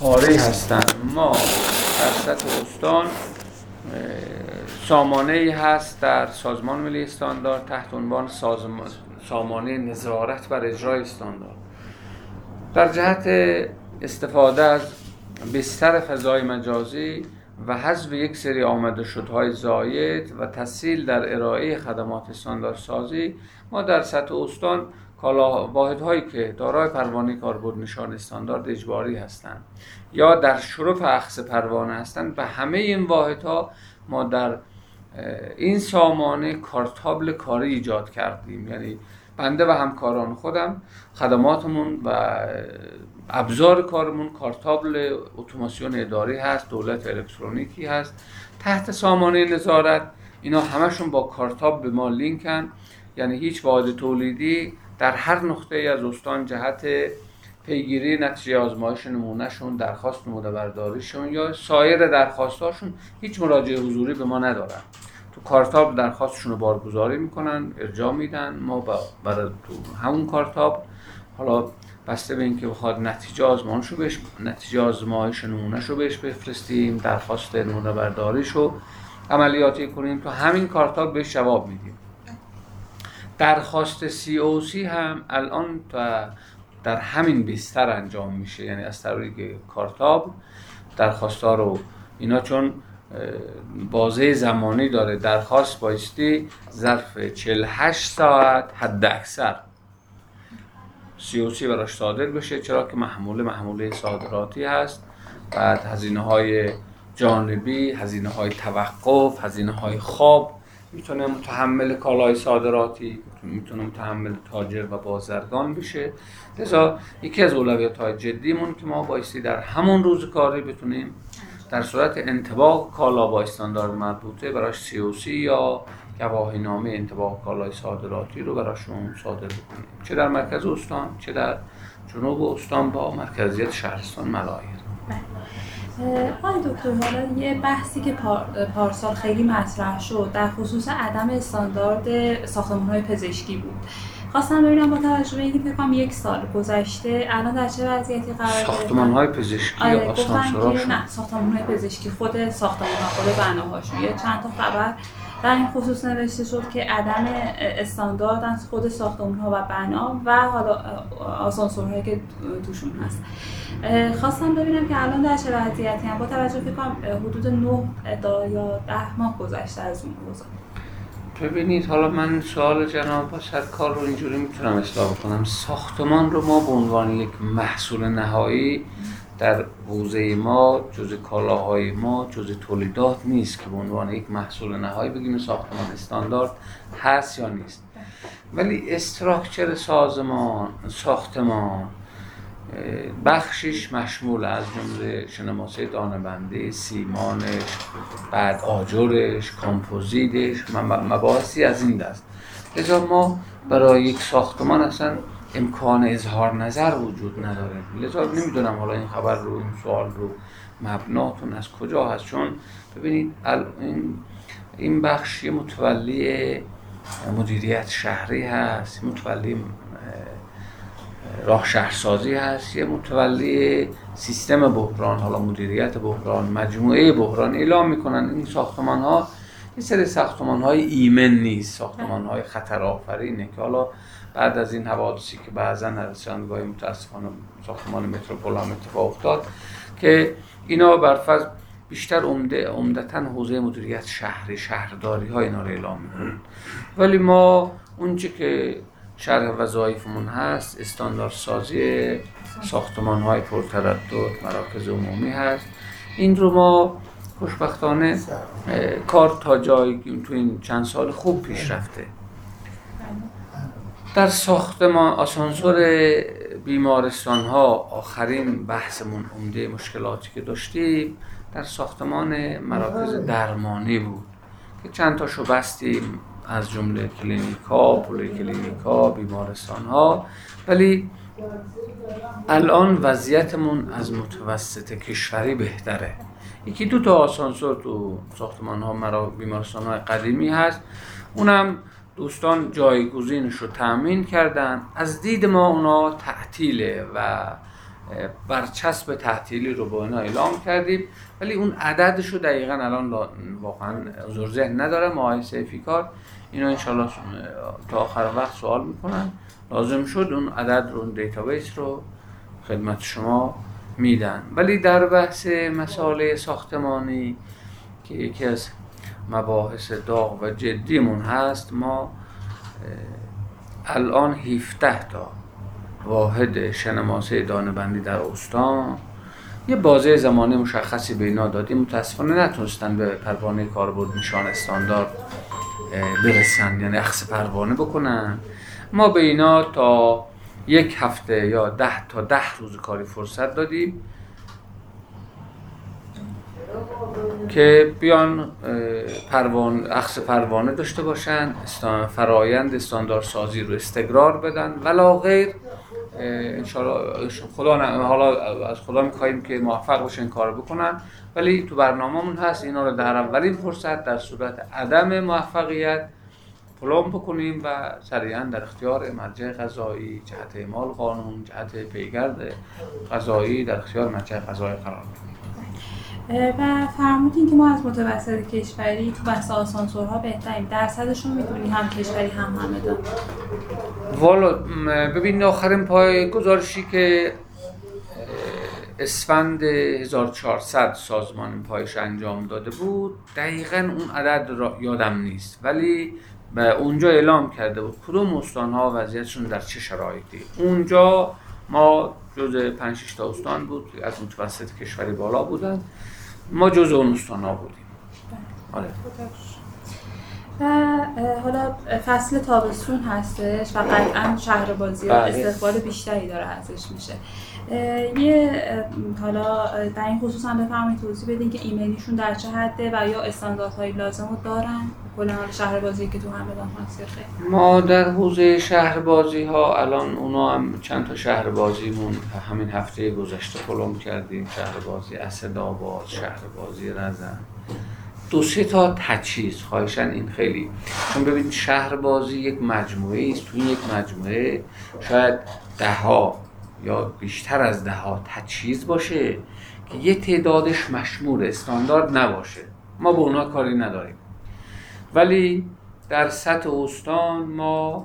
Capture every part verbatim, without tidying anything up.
پاره هستند. ما در سطح استان سامانه‌ای هست در سازمان ملی استاندارد تحت عنوان سازمان سامانه نظارت بر اجرای استاندارد. در جهت استفاده از بستر فضای مجازی و حذف یک سری آمده شدهای زاید و تسهیل در ارائه خدمات استانداردسازی، ما در سطح استان کالا واحدهایی که دارای پروانه کاربرد نشان استاندارد اجباری هستند یا در شرف اخذ پروانه هستند، به همه این واحدها ما در این سامانه کارتابل کاری ایجاد کردیم. یعنی بنده و همکاران خودم خدماتمون و ابزار کارمون کارتابل اتوماسیون اداری هست، دولت الکترونیکی هست. تحت سامانه نظارت اینا همشون با کارتابل به ما لینکن، یعنی هیچ واحد تولیدی در هر نقطه از استان جهت پیگیری نتیجه آزمایش نمونهشون، درخواست نمونه برداریشون یا سایر درخواستاشون هیچ مراجعه حضوری به ما ندارن. تو کارتابل درخواستشون رو بارگذاری میکنن، ارجاع میدن، ما برای تو همون کارتابل حالا بسته به اینکه بخواد نتیجه آزمایشو بهش نتیجه آزمایش نمونهشو بهش بفرستیم، درخواست نمونه برداریشو عملیاتی کنیم، تو همین کارتابل بهش جواب میدیم. درخواست سی او سی هم الان تا در همین بستر انجام میشه، یعنی از طریق کارتابل درخواست‌ها رو اینا چون بازه زمانی داره، درخواست بایستی ظرف چهل و هشت ساعت حد اکثر سی او سی براش صادر بشه، چرا که محموله محموله صادراتی هست. بعد هزینه‌های جانبی، هزینه‌های توقف، هزینه‌های خواب میتونه متحمل کالای صادراتی، میتونه متحمل تاجر و بازرگان بشه. لذا یکی از اولویت‌های جدیمون که ما بایستی در همون روز کاری بتونیم در صورت انطباق کالا با استاندارد مربوطه براش سی او سی یا گواهینامه انطباق کالای صادراتی رو براشون صادر بکنیم، چه در مرکز استان چه در جنوب استان با مرکزیت شهرستان ملایر. آقای دکتر، حالا یه بحثی که پار، پارسال خیلی مطرح شد در خصوص عدم استاندارد ساختمان‌های پزشکی بود. خواستم ببینم با توجه به اینکه فکر کنم یک سال گذشته الان در چه وضعیتی قرار گرفته؟ ساختمان‌های پزشکی یا آسانسورهاشون؟ نه، ساختمان‌های پزشکی، خود ساختمان‌ها، خود بناهاشون. یه چند تا خبر در این خصوص نوشته شد که عدم استاندارد از خود ساختمان‌ها و بنا و حالا آسانسورهایی که توشون هست. خواستم ببینم که الان در چه وضعیتی هم با توجه فکر کنم حدود نه تا یا ده ماه گذشته از اون روزا. ببینید، حالا من سوال جناب سرکار رو اینجوری میتونم اصلاح کنم. ساختمان رو ما به عنوان یک محصول نهایی در حوزه ما، جزء کالاهای ما، جزء تولیدات نیست که به عنوان یک محصول نهایی بگیم ساختمان استاندارد هست یا نیست. ولی استراکچر سازمان، ساختمان بخشش مشمول از جمله شنماسه دانه‌بندی، سیمانش، بعد آجرش، کامپوزیتش، مباحثی از این دست. لذا ما برای یک ساختمان اصلا امکان اظهار نظر وجود نداره. لذا نمیدونم حالا این خبر رو، این سوال رو مبناتون از کجا هست. چون ببینید این این بخش یه متولی مدیریت شهری هست، متولی راه شهرسازی هست، یه متولی سیستم بحران، حالا مدیریت بحران، مجموعه بحران اعلام میکنن. این ساختمان ها یه سری ساختمان های ایمن نیست، ساختمان های خطر آفرینه که حالا بعد از این حوادثی که بعضا رساندگاه متاسفانه ساختمان متروپول هم اتفاق افتاد که اینا برفض بیشتر عمده عمدتاً حوزه مدیریت شهری، شهرداری ها اینا رو اعلام میکنن. ولی ما اونچه که شرح وظایفمون هست استانداردسازی ساختمان‌های پرتردد مراکز عمومی هست. این رو ما خوشبختانه کار تا جایی تو این چند سال خوب پیش رفته. در ساختمان آسانسور بیمارستان‌ها آخرین بحثمون عمده مشکلاتی که داشتیم در ساختمان مراکز درمانی بود که چند تاشو بستیم، از جمله کلینیکا، پلی کلینیکا، بیمارستان‌ها. ولی الان وضعیتمون از متوسط کشوری بهتره. یکی دو تا آسانسور تو ساختمان‌ها مرا بیمارستان‌های قدیمی هست، اونم دوستان جایگزینش رو تأمین کردن. از دید ما اونا تعطیله و برچسب تحصیلی رو با اینا اعلام کردیم، ولی اون عددش رو دقیقاً الان واقعاً حضور ذهن ندارم. آقای سیفیکار اینا انشالله تا آخر وقت سوال میکنن، لازم شد اون عدد رو، اون دیتابیس رو خدمت شما میدن. ولی در بحث مسائل ساختمانی که یکی از مباحث داغ و جدیمون هست، ما الان هفده تا واحد شناسایی دانه‌بندی در استان یه بازه زمانی مشخصی به اینا دادیم. متاسفانه نتونستن به پروانه کاربرد نشان استاندارد برسن، یعنی اخذ پروانه بکنن. ما به اینا تا یک هفته یا ده تا ده روز کاری فرصت دادیم که بیان پروانه اخذ پروانه داشته باشن، فرایند استاندارد سازی رو استقرار بدن، ولا غیر. انشاءالله خدا حالا از خدا می‌خوایم که موفق باشن کار بکنن، ولی تو برنامه‌مون هست اینا رو در اولین فرصت در صورت عدم موفقیت پلان بکنیم و سریعا در اختیار مرجع قضایی، جهت اعمال قانون، جهت پیگرد قضایی در اختیار مرجع قضایی قرار بدیم. و فرمودین که ما از متوسط کشوری تو بحث آسانسورها بهتریم، درصدشون می‌دونی هم کشوری هم همدان؟ والا ببین آخرین پای گزارشی که اسفند هزار و چهارصد سازمان پایش انجام داده بود دقیقاً اون عدد را یادم نیست، ولی به اونجا اعلام کرده بود کدوم استان‌ها وضعیتشون در چه شرایطی. اونجا ما جزء پنج شش تا استان بود از متوسط کشوری بالا بودن، ما جزء اون استان‌ها بودیم. آره. و حالا فصل تابستون هستش و قطعا شهربازی‌ها استقبال بیشتری داره ازش میشه. یه حالا در این خصوص هم بفرمایید توضیح بدین که ایمنیشون در چه حده و یا استانداردهای لازم رو دارن کلا شهربازی که تو همدان هست؟ ما در حوزه شهربازی ها الان اونا هم چند تا شهربازیمون همین هفته گذشته پلم کردیم، شهربازی اسدآباد، شهربازی رزن، دو سه تا تجهیز. خواهشاً این خیلی، چون ببینید شهربازی یک مجموعه است، تو این یک مجموعه شاید ده ها یا بیشتر از ده ها تجهیز باشه که یه تعدادش مشمول استاندارد نباشه، ما به اونا کاری نداریم. ولی در سطح استان ما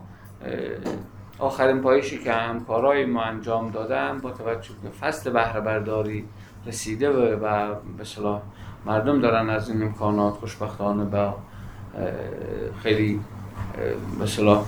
آخرین پایشی که همکارای ما انجام دادن با توجه به فصل بهره برداری رسیده و به اصطلاح مردم دارن از این امکانات خوشبختانه با خیلی به اصطلاح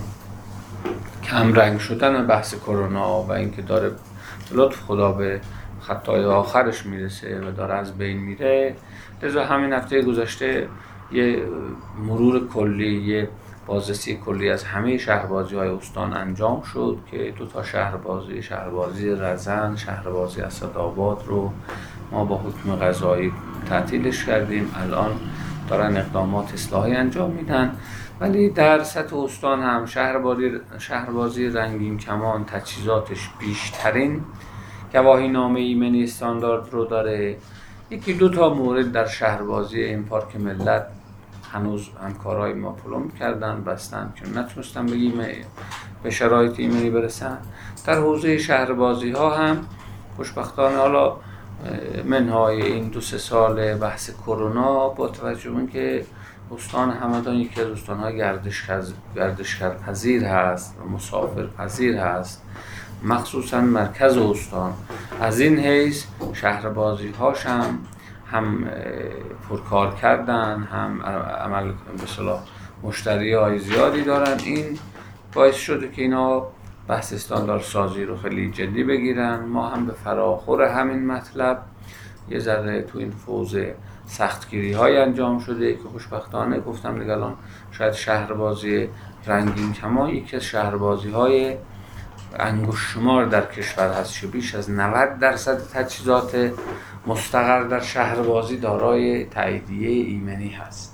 کم رنگ شدن بحث کرونا و اینکه داره لطف خدا به خطای آخرش میرسه و داره از بین میره، لذا همین هفته گذشته یه مرور کلی، یه بازرسی کلی از همه شهربازی‌های استان انجام شد که دو تا شهربازی، شهربازی رزن، شهربازی اسدآباد رو ما با حکم قضایی تعطیلش کردیم. الان دارن اقدامات اصلاحی انجام میدن، ولی در سطح استان هم شهربازی شهربازی رنگین کمان تجهیزاتش بیشترین گواهینامه ایمنی استاندارد رو داره. یکی دو تا مورد در شهربازی این پارک ملت هنوز همکارای ما پلم کردن، بستن که نتونستن بگیم به شرایط ایمنی برسن. در حوزه شهربازی ها هم خوشبختانه حالا منهای این دو سه سال بحث کرونا با توجه به اینکه استان همدان یکی از استان‌های گردشگر گردشگرپذیر هست و مسافرپذیر هست، مخصوصا مرکز استان، از این حیث شهربازی هاش هم هم پرکار کردن، هم عمل به اصطلاح مشتری های زیادی دارن. این باعث شده که اینا بحث استاندارد سازی رو خیلی جدی بگیرن. ما هم به فراخور همین مطلب یه ذره تو این حوزه سختگیری های انجام شده که خوشبختانه گفتم دیگه الان شاید شهربازی رنگین کمان یکی از شهربازی های انگشت شمار در کشور هست که بیش از نود درصد تجهیزات مستقر در شهربازی دارای تاییدیه ایمنی هست.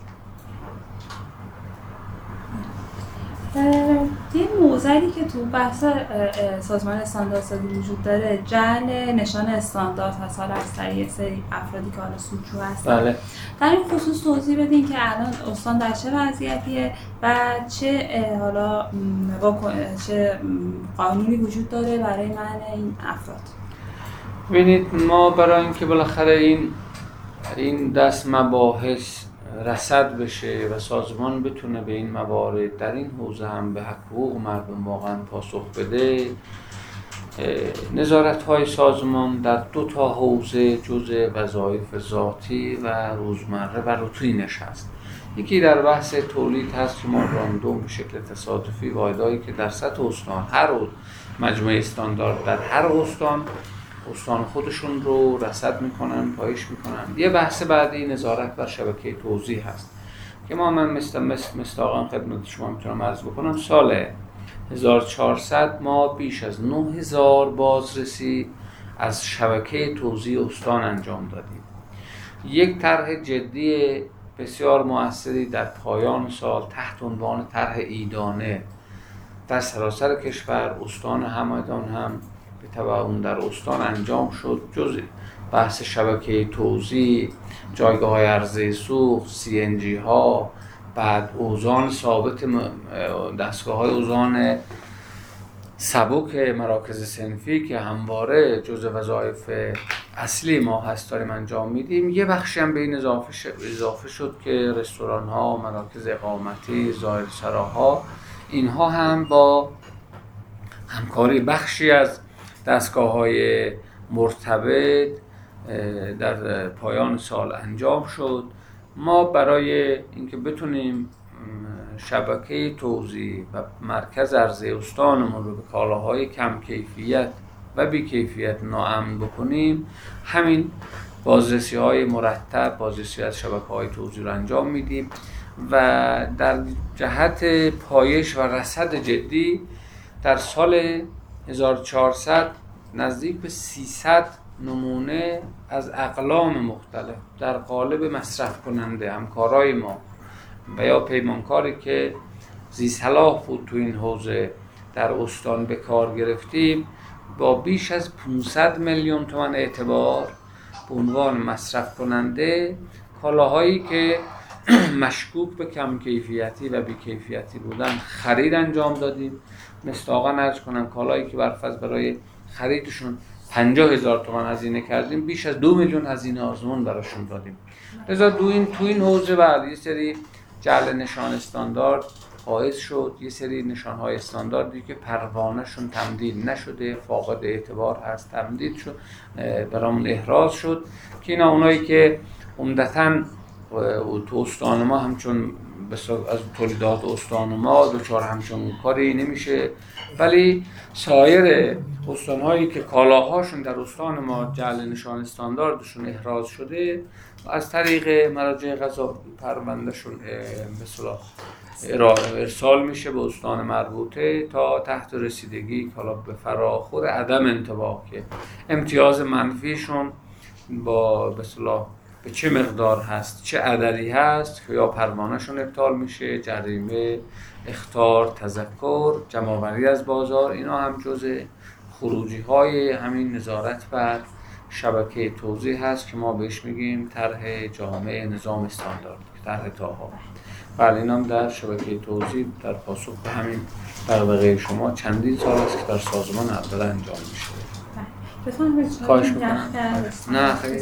یه موضوعی که تو بحث سازمان استانداردسازی وجود داره جعل نشان استاندارد هست، حالا از طریق سری افرادی که حالا سودجو هستن. بله. در این خصوص توضیح بدین که الان استان در چه وضعیتیه و چه حالا چه قانونی وجود داره برای منع این افراد؟ ببینید ما برای اینکه بالاخره این این دست مباحث رصد بشه و سازمان بتونه به این موارد در این حوزه هم به حقوق مردم واقعا پاسخ بده، نظارت‌های سازمان در دو تا حوزه جزء وظایف ذاتی و روزمره و روتینش هست. یکی در بحث تولید هست که ما راندوم به شکل تصادفی واحدهایی که در سطح استان هر مجموعه استاندارد در هر استان استان خودشون رو رصد میکنن، پایش میکنن. یه بحث بعدی نظارت بر شبکه توزیع هست که ما من مثل مثل مستاقم خدمت شما میتونم عرض بکنم سال هزار و چهارصد ما بیش از نه هزار بازرسی از شبکه توزیع استان انجام دادیم. یک طرح جدی بسیار مؤثری در پایان سال تحت عنوان طرح ایدانه در سراسر کشور استان همدان هم به تبع اون در استان انجام شد. جز بحث شبکه توزیع، جایگاه های عرضه سوخت، سی ان جی ها، بعد اوزان ثابت دستگاه های اوزان سبک مراکز صنفی که همواره جز وظایف اصلی ما هست داریم انجام میدیم. یه بخشی هم به این اضافه شد, اضافه شد که رستوران ها، مراکز اقامتی، ظاهرسراها، اینها هم با همکاری بخشی از دستگاه های مرتبط در پایان سال انجام شد. ما برای اینکه بتونیم شبکه توزیع و مرکز عرضه استانمون رو به کالاهای کم کیفیت و بی کیفیت ناامن بکنیم، همین بازرسی های مرتب، بازرسی از شبکه های توزیع رو انجام میدیم و در جهت پایش و رصد جدی در سال هزار و چهارصد نزدیک به سیصد نمونه از اقلام مختلف در قالب مصرف کننده همکارای ما و یا پیمانکاری که ذی صلاح بود تو این حوزه در استان به کار گرفتیم، با بیش از پانصد میلیون تومان اعتبار به عنوان مصرف کننده کالاهایی که مشکوک به کم کیفیتی و بی کیفیتی بودن خرید انجام دادیم. مستاقاً عرض کنم کالایی که برفرض برای خریدشون پنجاه هزار تومان هزینه کردیم، بیش از دو میلیون هزینه آزمون براشون دادیم. لذا دو این تو این حوزه بعد یه سری جعل نشان استاندارد حائز شد، یه سری نشانهای استانداردی که پروانهشون تمدید نشده، فاقد اعتبار هست، تمدید شد، برامون احراز شد که اینا اونایی که عمدتاً تو استان ما همچون از تولیدات استان ما دوچار همچون کاری نمیشه، ولی سایر استانهایی که کالاهاشون در استان ما جعل نشان استانداردشون احراز شده از طریق مراجع قضا پروندهشون به اصطلاح ارسال میشه به استان مربوطه تا تحت رسیدگی کالا به فراخور عدم انطباق که امتیاز منفیشون با به اصطلاح به چه مقدار هست، چه عددی هست که یا پروانهشون ابطال میشه، جریمه، اخطار، تذکر، جمع‌آوری از بازار، اینا هم جزء خروجی های همین نظارت بر شبکه توزیع هست که ما بهش میگیم طرح جامع نظام استاندارد، طرح تاها. بله این هم در شبکه توزیع در پاسخ به همین دغدغه شما چندین سال است که در سازمان اول انجام میشه. بفرمایید. خواهش می‌کنم. نه خیلی.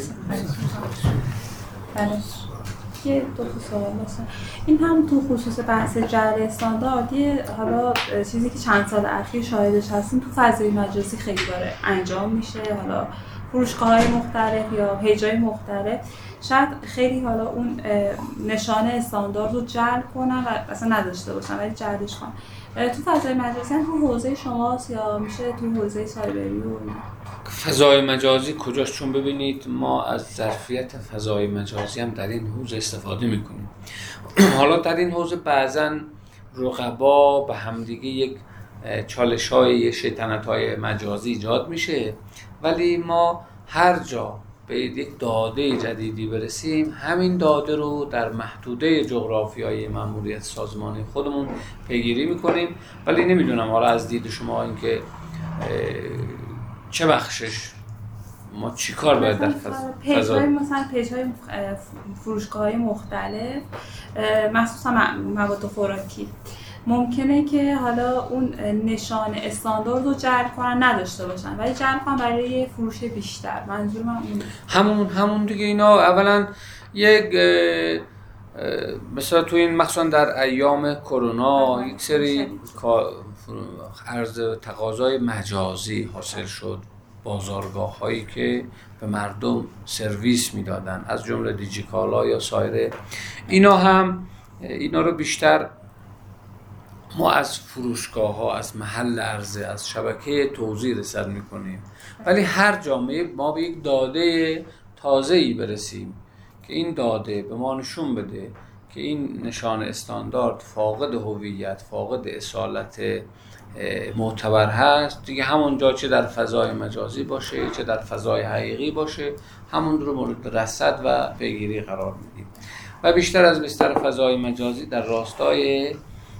بله. یه دو تا سوال مثلا این هم تو خصوص بحث جعل استانداردی، حالا چیزی که چند سال اخیر شاهدش هستیم تو فضای مجازی خیلی داره انجام میشه، حالا فروشگاه‌های مختلف یا پیج‌های مختلف شاید خیلی حالا اون نشانه استاندارد رو جعل کنن و اصلا نداشته باشن ولی جعلش کنن. تو فضای مجازی هم تو حوزه شماست یا میشه تو حوزه سایبری و فضای مجازی کجاست؟ چون ببینید ما از ظرفیت فضای مجازی هم در این حوزه استفاده میکنیم. حالا در این حوزه بعضن رقبا به همدیگه یک چالش های شیطنت های مجازی ایجاد میشه، ولی ما هر جا به یک داده جدیدی برسیم همین داده رو در محدوده جغرافیایی ماموریت سازمانی خودمون پیگیری میکنیم. ولی نمیدونم حالا از دید شما اینکه چه بخشش ما چی کار باید در فضا پیج‌های مثلا پیج‌های فروشگاه‌های مختلف مخصوصا مواد خوراکی ممکنه که حالا اون نشان استاندارد رو جعل کنن نداشته باشن ولی جعل کنن برای فروش بیشتر. منظور من اون همون همون دیگه. اینا اولا یک مثلا تو این مخصوصا در ایام کرونا یک سری عرض تقاضای مجازی حاصل شد، بازارگاه هایی که به مردم سرویس میدادن از جمله دیجیکالا یا سایر اینا هم اینا رو بیشتر ما از فروشگاه ها، از محل عرضه، از شبکه توزیع رسد میکنیم. ولی هر جامعه ما به یک داده تازه‌ای برسیم که این داده به ما نشون بده که این نشان استاندارد فاقد هویت، فاقد اصالت معتبر هست دیگه، همونجا چه در فضای مجازی باشه چه در فضای حقیقی باشه همون رو مورد رصد و پیگیری قرار میدیم. و بیشتر از بیشتر فضای مجازی در راستای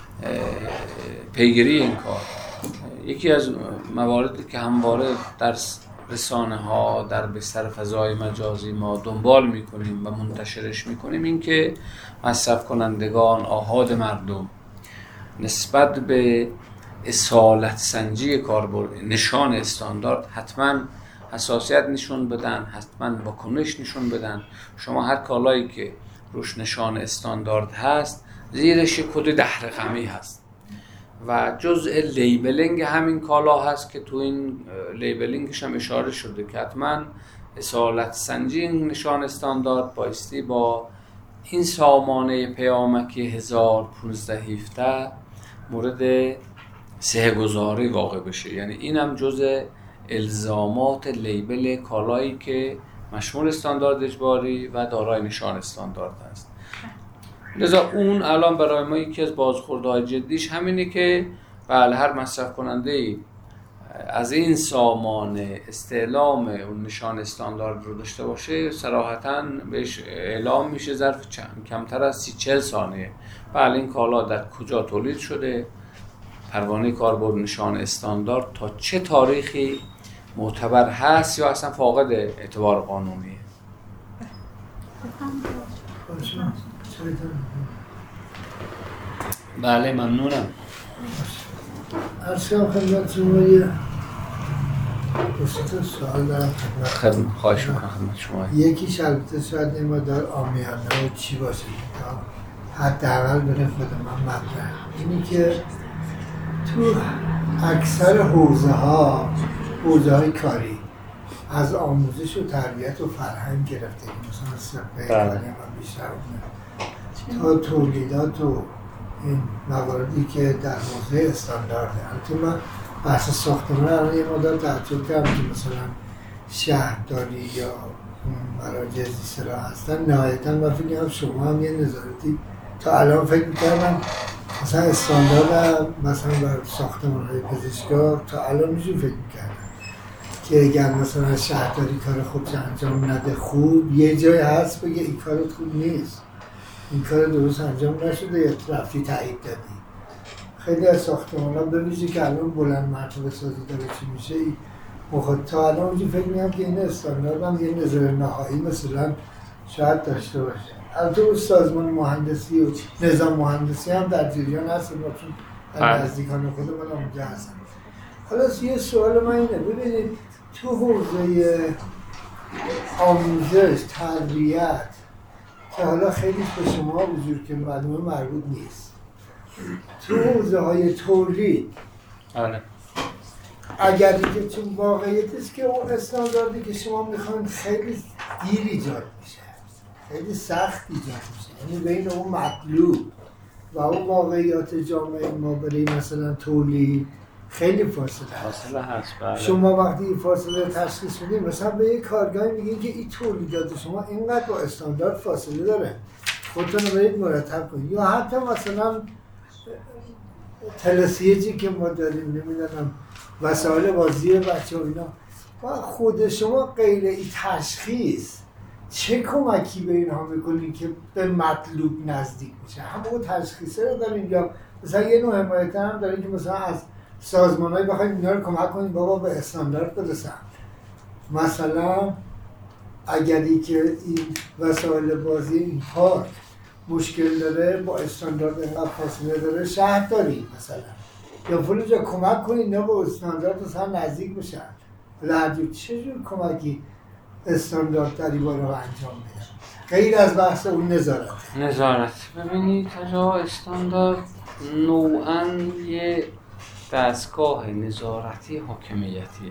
پیگیری این کار. یکی از مواردی که همواره در رسانه ها در بستر فضای مجازی ما دنبال میکنیم و منتشرش میکنیم این که مصرف کنندگان، آحاد مردم نسبت به اصالت سنجی کاربرد نشان استاندارد حتما حساسیت نشون بدن، حتما واکنش نشون بدن. شما هر کالایی که روش نشان استاندارد هست زیرش کد ده رقمی هست و جزء لیبلینگ همین کالا هست که تو این لیبلینگش هم اشاره شده که حتما اصالت سنجی این نشان استاندارد بایستی با این سامانه پیامکی هزار و پانصد و هفده مورد سه‌گذاری واقع بشه. یعنی این هم جزء الزامات لیبل کالایی که مشمول استاندارد اجباری و دارای نشان استاندارد هست. لذا اون الان برای ما یکی از بازخوردهای جدیش همینه که بله هر مصرف کننده از این سامانه استعلام اون نشان استاندارد رو داشته باشه صراحتاً بهش اعلام میشه ظرف چند کمتر از سی چهل ثانیه بله این کالا در کجا تولید شده، پروانه کاربرد نشان استاندارد تا چه تاریخی معتبر هست یا اصلا فاقد اعتبار قانونیه. بله ممنونم. ارسیام خدمت شما یه دوست سوال دارم خدمت خواهش میکنم خدمت شما. یکیش البته شاید این مدار آمیانه و چی باشه تا حداقل بره خود من مطرح اینی که تو اکثر حوزه ها حوزه های کاری از آموزش و تربیت و فرهنگ گرفته مثلا سپه کاری هم بیشتر تا تولیدات و این مواردی که در حوزه استاندارده. البته من بحث ساختمان الان یه مدت تعجب کردم که مثلا شهرداری یا مراجع زیست‌راه هستن نهایتاً من فکر می‌کنم شما هم یه نظارتی تا الان فکر می‌کردم مثلا استاندارد مثلا بر ساختمان‌های پزشکا تا الان میشه فکر می‌کردم که اگر مثلا شهرداری کار خودش انجام نده خوب یه جای هست بگه این کارت خوب نیست، این کار درست انجام نشده یا رفتی تایید دادی. خیلی از ساختمان‌ها ببینید که الان بلند مرتبه سازی داره چی میشه مخاطب تا الان اونجا فکر می‌کنم که این استاندارد هم یه نظر نهایی مثلا شاید داشته باشه. البته اون سازمان مهندسی و نظام مهندسی هم در جریان هست چون نزدیکان خودمون اونجا هستن. حالا یه سوال من اینه، ببینید تو حوزه آموزش تربیت که حالا خیلی به شما وجود که معلومه مربوط نیست، تو حوزه های تولید آره اگر دیگه چون واقعیت است که اون استانداردی که شما میخواین خیلی دیر ایجاد میشه، خیلی سخت ایجاد میشه، یعنی بین اون مطلوب و اون واقعیات جامعه ما برای مثلا تولید خیلی فاصله هست. فاصله هست بله. شما وقتی این فاصله تشخیص میدید مثلا به یک کارگاهی میگین که این تولیدات شما اینقدر با استاندارد فاصله داره خودتون رو باید مرتب کنید، یا حتی مثلا تلسیجی که ما داریم نمیدونم وسایل بازی بچه و اینا و خود شما غیر این تشخیص چه کمکی به اینها میکنید که به مطلوب نزدیک میشه؟ همون تشخیصه رو داریم یا مثلا یه نوع حمایت هم داریم که مثلا از سازمان‌هایی بخواید اینا رو کمک کنید بابا به استاندارد برسن؟ مثلا اگری که این وسایل بازی این پارک مشکل داره با استاندارد اینقدر فاصله داره شهر داری مثلا یا فلان جا کمک کنید نه با استاندارد مثلا نزدیک بشن ولی هرجور چجور کمکی استاندارد در این باره رو انجام بدن غیر از بحث اون نظارت نظارت ببینید تا استاندارد نوعاً یه دستگاه نظارتی حاکمیتیه.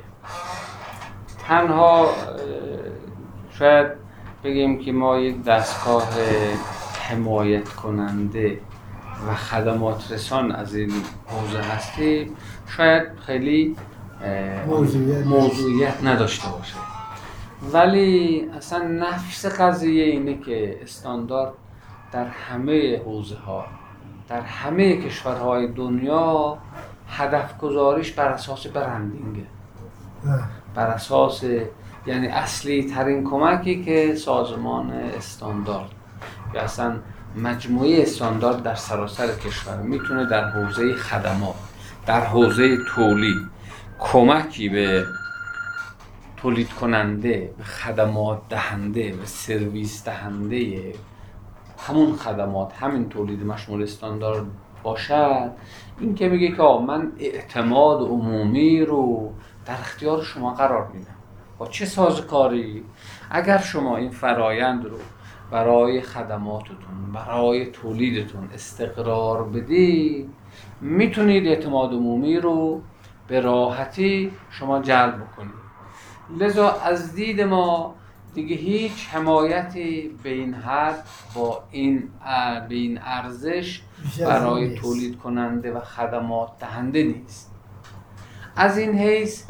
تنها شاید بگیم که ما یک دستگاه حمایت کننده و خدمات رسان از این حوزه هستیم شاید خیلی موضوعیت, موضوعیت نداشته باشه، ولی اصلا نفس قضیه اینه که استاندارد در همه حوزه ها در همه کشورهای دنیا هدف گذاریش بر اساس برندینگه، بر اساس یعنی اصلی ترین کمکی که سازمان استاندارد یا اصلا مجموعه استاندارد در سراسر کشور میتونه در حوزه خدمات، در حوزه تولید کمکی به تولید کننده، به خدمات دهنده، به سرویس دهنده همون خدمات، همین تولید مشمول استاندارد باشد، این که میگه که من اعتماد عمومی رو در اختیار شما قرار میدم. با چه سازوکاری؟ اگر شما این فرایند رو برای خدماتتون، برای تولیدتون استقرار بدید، میتونید اعتماد عمومی رو به راحتی شما جلب کنید. لذا از دید ما دیگه هیچ حمایتی به این حد با این به این ارزش برای تولید کننده و خدمات دهنده نیست. از این حیث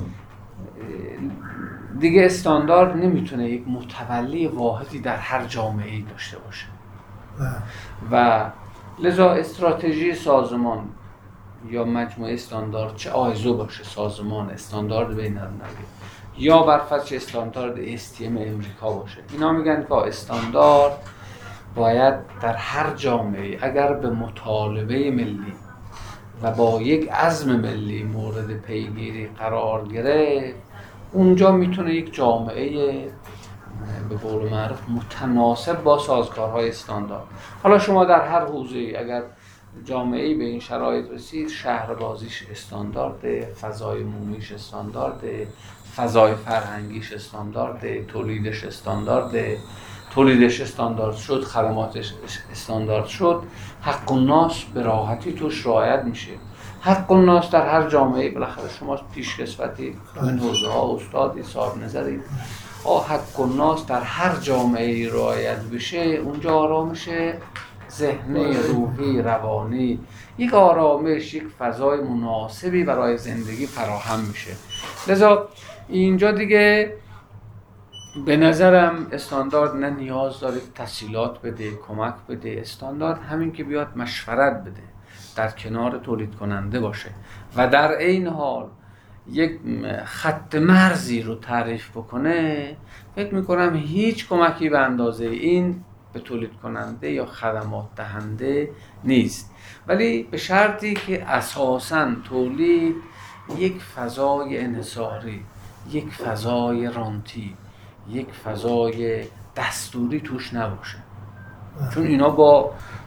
دیگه استاندارد نمیتونه یک متولی واحدی در هر جامعه‌ای داشته باشه و لذا استراتژی سازمان یا مجموعه استاندارد، چه آیزو باشه سازمان استاندارد بین‌المللی یا برفرض چه استاندارد اس تی ام امریکا باشه، اینا میگن که استاندارد باید در هر جامعه اگر به مطالبه ملی و با یک عزم ملی مورد پیگیری قرار گرفت، اونجا میتونه یک جامعه به قول معروف متناسب با سازوکارهای استاندارد. حالا شما در هر حوزه‌ای اگر جامعه‌ای به این شرایط رسید، شهر بازیش استاندارده، فضای عمومیش استاندارده، فضای فرهنگیش استاندارده، تولیدش استاندارده، تولیدش استاندارد شد، خدماتش استاندارد شد، حق الناس به راحتی توش رعایت میشه. حق الناس در هر جامعه بالاخره شما پیشکسوتی تو این حوزه ها استادی صاحب نظرید، آه حق الناس در هر جامعه رعایت بشه، اونجا آرامش ذهنی، روحی، روانی، یک آرامش، یک فضای مناسبی برای زندگی فراهم میشه. لذا اینجا دیگه به نظرم استاندارد نه نیاز داره تسهیلات بده، کمک بده. استاندارد همین که بیاد مشورت بده، در کنار تولید کننده باشه و در عین حال یک خط مرزی رو تعریف بکنه، فکر میکنم هیچ کمکی به اندازه این به تولید کننده یا خدمات دهنده نیست، ولی به شرطی که اساساً تولید یک فضای انحصاری، یک فضای رانتی، یک فضای دستوری توش نباشه، چون اینا با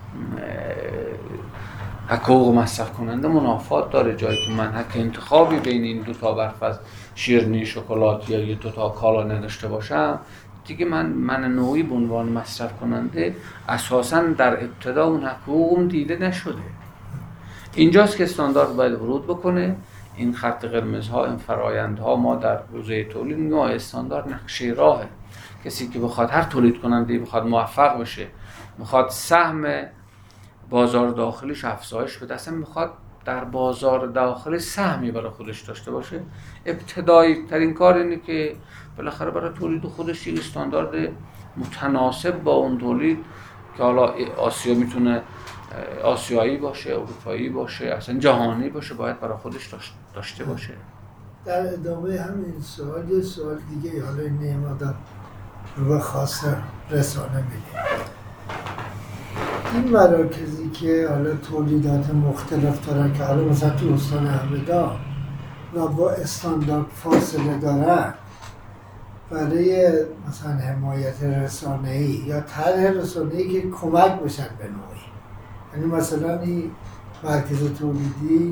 حقوق مصرف کننده منافات داره. جایی که من حق انتخابی بین این دو تا برفرض شیرینی، شکلات یا یه دو تا کالا نداشته باشم، دیگه من من نوعی به عنوان مصرف کننده اساساً در ابتدا اون حقوقم دیده نشده. اینجاست که استاندارد باید ورود بکنه. این خط قرمزها، این فرایندها، ما در حوزه تولید میگیم استاندارد نقشه راهه. کسی که بخواد، هر تولید کننده بخواد موفق بشه، میخواد سهم بازار داخلیش افزایش بده، اصلا میخواد در بازار داخلی سهمی برای خودش داشته باشه، ابتدایی ترین کار اینه که بالاخره برای تولید خودش یک استاندارد متناسب با اون تولید که حالا آسیا میتونه آسیایی باشه، اروپایی باشه، اصلا جهانی باشه، باید برای خودش داشته باشه. در ادامه همین سوال یه سوال دیگه حالا نمیدونم رو خاصه رسانه میگه، این مراکزی که حالا تولیدات مختلف دارن که حالا مثلا تو استان احمدآباد و با استاندارد فاصله دارن، برای مثلا حمایت رسانه‌ای یا طرح رسانه‌ای که کمک بشن به نوعی. یعنی مثلا این مرکز تولیدی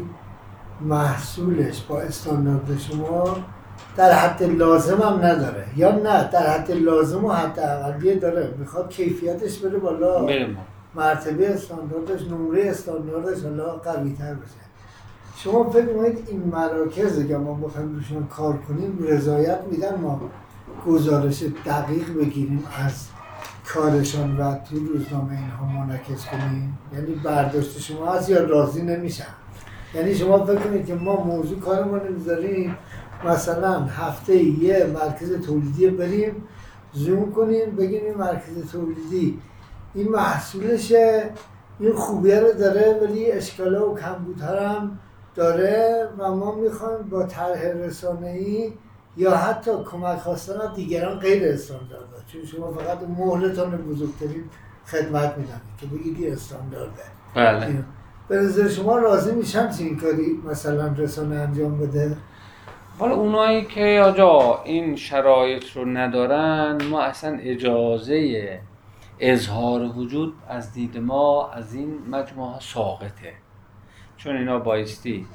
محصولش با استاندارد شما در حد لازم هم نداره یا نه در حد لازم و حد اقلیه داره، میخواد کیفیتش بره بالا، بریم مرتبه استانداردش، نمره استانداردش حالا قوی تر بشه. شما فکر کنید این مراکز که ما بخوایم روشون کار کنیم رضایت میدن ما گزارش دقیق بگیریم از کارشان و تو روزنامه اینها منعکس کنیم؟ یعنی برداشت شما از یا راضی نمیشن. یعنی شما فکر کنید که ما موضوع کارمون نمیذاریم مثلا هفته یه مرکز تولیدی بریم زوم کنیم بگیم این مرکز تولیدی این محصولشه، این خوبیه رو داره ولی اشکاله و کمبودها هم داره و ما میخوایم با طرح رسانه‌ای یا حتی کمک خواستن از دیگران غیر استاندارده، چون شما فقط مهلتان بزرگترین خدمت میدن که بگید این استاندارده. بله. به نظر شما راضی میشن چه این کاری مثلا رسانه انجام بده؟ حالا اونایی که آجا این شرایط رو ندارن، ما اصلا اجازه اظهار وجود از دید ما از این مجموعه ساقطه، چون اینا بایستی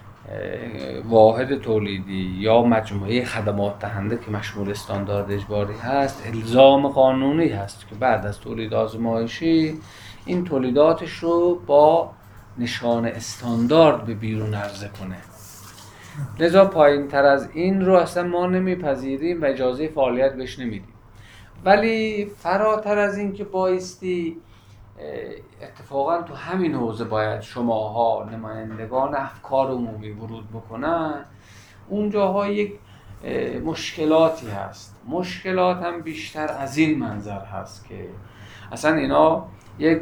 واحد تولیدی یا مجموعه خدمات دهنده که مشمول استاندارد اجباری هست الزام قانونی هست که بعد از تولید آزمایشی این تولیداتش رو با نشان استاندارد به بیرون عرضه کنه. لذا پایین تر از این رو اصلا ما نمیپذیریم و اجازه فعالیت بهش نمیدیم. ولی فراتر از این که بایستی اتفاقا تو همین حوزه باید شماها نمایندگان افکار عمومی ورود بکنن، اونجاها یک مشکلاتی هست. مشکلات هم بیشتر از این منظر هست که اصلا اینا یک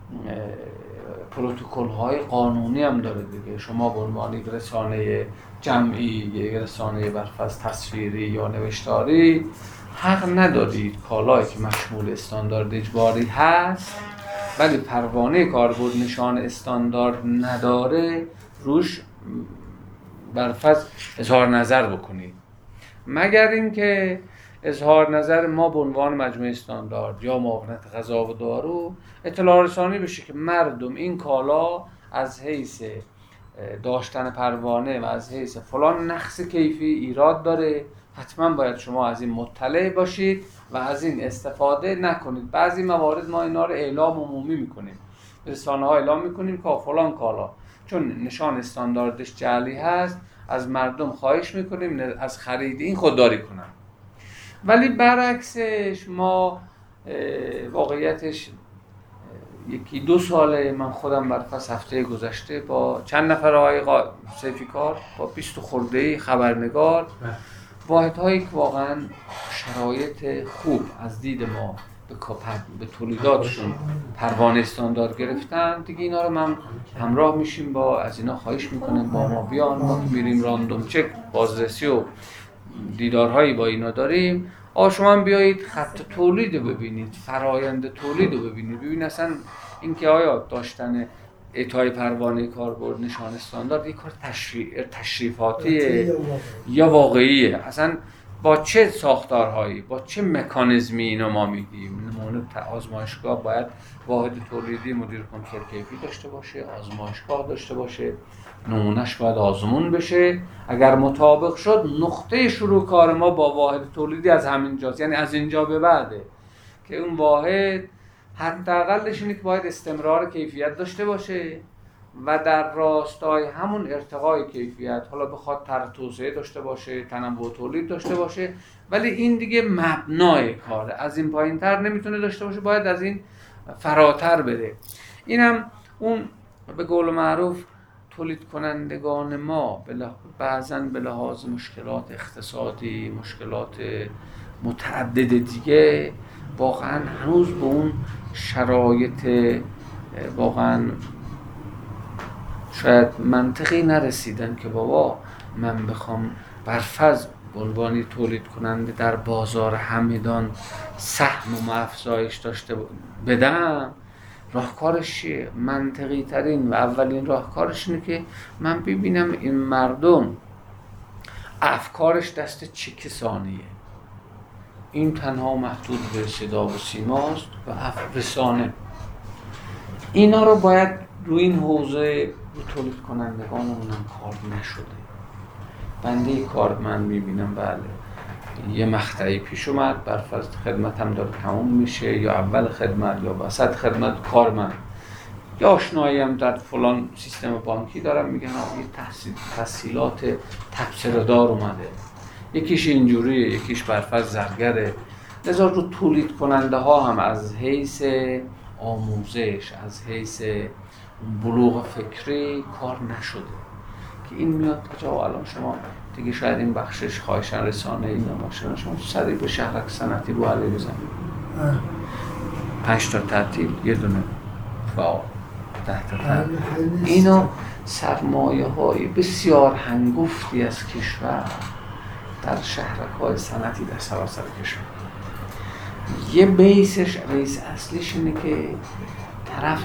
پروتکل های قانونی هم داره دیگه. شما به عنوان یک رسانه جمعی، یک رسانه برفرض تصویری یا نوشتاری حق ندارید کالایی که مشمول استاندارد اجباری هست ولی پروانه کاربرد نشان استاندارد نداره روش برفرض اظهار نظر بکنید، مگر اینکه اظهار نظر ما به عنوان مجموعه استاندارد یا معاونت غذا و دارو اطلاع رسانی بشه که مردم این کالا از حیث داشتن پروانه و از حیث فلان نقص کیفی ایراد داره، حتما باید شما از این مطلع باشید و از این استفاده نکنید. بعضی موارد ما اینا رو اعلام عمومی میکنیم، رسانه ها اعلام میکنیم که فلان کالا چون نشان استانداردش جعلی هست از مردم خواهش میکنیم از خرید این خودداری کنن. ولی برعکسش ما واقعیتش یکی دو ساله من خودم برفرض هفته گذشته با چند نفر آقای صیفی کار با بیست خرده‌ای خبرنگار واحدهایی که واقعا شرایط خوب از دید ما به به تولیداتشون پروانه استاندارد گرفتن دیگه، اینا رو من همراه میشیم با از اینا خواهش میکنیم با ما بیان، ما میریم راندوم چک بازرسی و دیدارهایی با اینا داریم. آ شما هم بیایید خط تولید رو ببینید، فرایند تولید رو ببینید، ببینید اصلا اینکه آیا داشتن اعطای پروانه کاربرد نشان استاندارد یک کار تشریف تشریفاتیه یا واقعیه، اصلا با چه ساختارهایی با چه مکانیزمی اینو ما میگیم. نمونه آزمایشگاه باید واحد تولیدی مدیر کنترل کیفی داشته باشه، آزمایشگاه داشته باشه، نمونهش باید آزمون بشه، اگر مطابق شد نقطه شروع کار ما با واحد تولیدی از همین جاست، یعنی از اینجا به بعده که اون واحد حداقلش اینه که باید استمرار کیفیت داشته باشه و در راستای همون ارتقای کیفیت حالا بخواد طرح توسعه داشته باشه، تنوع تولید داشته باشه، ولی این دیگه مبنای کاره، از این پایین تر نمیتونه داشته باشه، باید از این فراتر بره. اینم اون به قول معروف تولید کنندگان ما بعضاً به لحاظ مشکلات اقتصادی، مشکلات متعدد دیگه واقعاً هنوز به اون شرایط واقعاً شاید منطقی نرسیدن که بابا من بخوام برفرض به عنوان تولید کننده در بازار همدان سهم و افزایش داشته بدم. راهکارش چیه؟ منطقی ترین و اولین راهکارش اینه که من ببینم این مردم افکارش دست چه کسانیه، این تنها محدود به صدا و سیماست و اف- رسانه. اینا رو باید روی این حوزه رو تولید کنندگانمون هم کار نشده. بنده کارمند میبینم بله یه مقطعی پیش اومد، بر فرض خدمتم داره تموم میشه یا اول خدمت یا وسط خدمت کارمند یا آشنایی هم در فلان سیستم بانکی دارم، میگن آقا یه تحصیل تحصیلات تبصره دار اومده، یکیش اینجوریه یکیش بر فرض زرگره. لذا رو تولید کننده ها هم از حیث آموزش، از حیث بلوغ فکری کار نشده که این میاد که جا الان شما دیگه شاید این بخشش خواهشن رسانه اینا باشه، شما سریع به شهرک صنعتی رو علی بزنید پنج تا تعطیل یه دونه فعال ده تا تعطیل. اینا سرمایه های بسیار هنگفتی از کشور در شهرک های صنعتی در سراسر کشور. یه بیسش بیس اصلیش اینه که طرف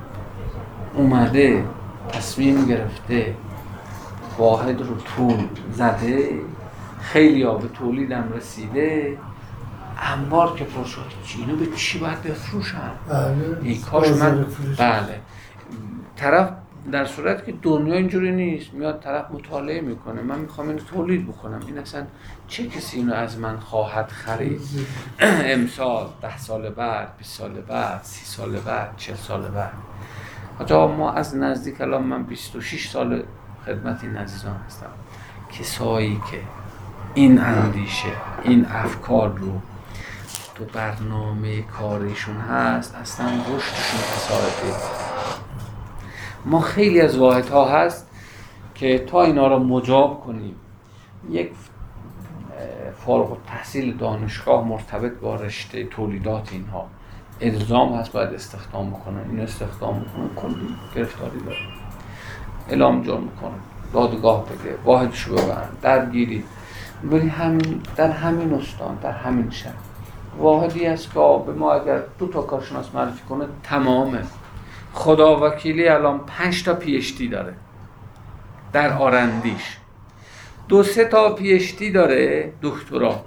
اومده تصمیم گرفته واحد رو طول زده، خیلی ها به تولیدم رسیده، انبار که پرشد اینو به چی باید بفروشن؟ این کاش من بله طرف در صورت که دنیا اینجوری نیست، میاد طرف مطالعه میکنه من میخوام اینو تولید بکنم، این اصلا چه کسی اینو از من خواهد خرید امسال، ده سال بعد، بیست سال بعد، سی سال بعد، چهل سال بعد. حالا ما از نزدیک الان من بیست و شش سال خدمت این عزیزان هستم، کسایی که این اندیشه این افکار رو تو برنامه کاریشون هست اصلا رشدشون تصاعدی. ما خیلی از واحدها هست که تا اینا رو مجاب کنیم یک فارغ التحصیل دانشگاه مرتبط با رشته تولیدات اینها الزام هست باید استخدام بکنن، این استخدام بکنن کلی گرفتاری داره، اعلام جرم میکنن، دادگاه بده، واحدشو ببرن، درگیری. ولی همین در همین استان در همین شهر واحدی است که به ما اگر دو تا کارشناس معرفی کنه تمامه. خدا وکیلی الان پنج تا پی اچ دی داره در آرندیش، دو سه تا پی اچ دی داره دکترا.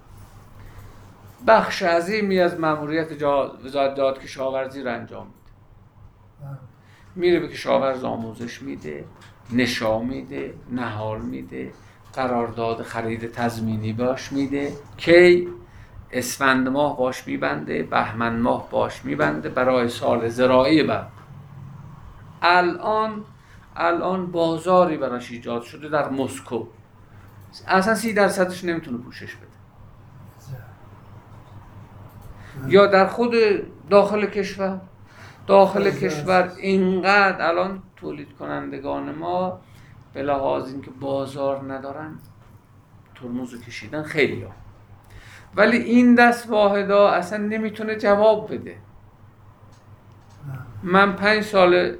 بخش عظیمی از ماموریت وزارت داد کشاورزی رو انجام میده، میره به کشاورز آموزش میده، نشا میده، نهال میده، قرارداد خرید تضمینی باش میده، کی اسفند ماه باش میبنده، بهمن ماه باش میبنده برای سال زراعی بعد. الان الان بازاری براش ایجاد شده در مسکو، اصلا سی درصدش نمیتونه پوشش بده. یا در خود داخل کشور داخل کشور اینقدر الان تولید کنندگان ما به لحاظ اینکه بازار ندارن ترمز کشیدن خیلی ها، ولی این دست واحدا اصلا نمیتونه جواب بده. من پنج سال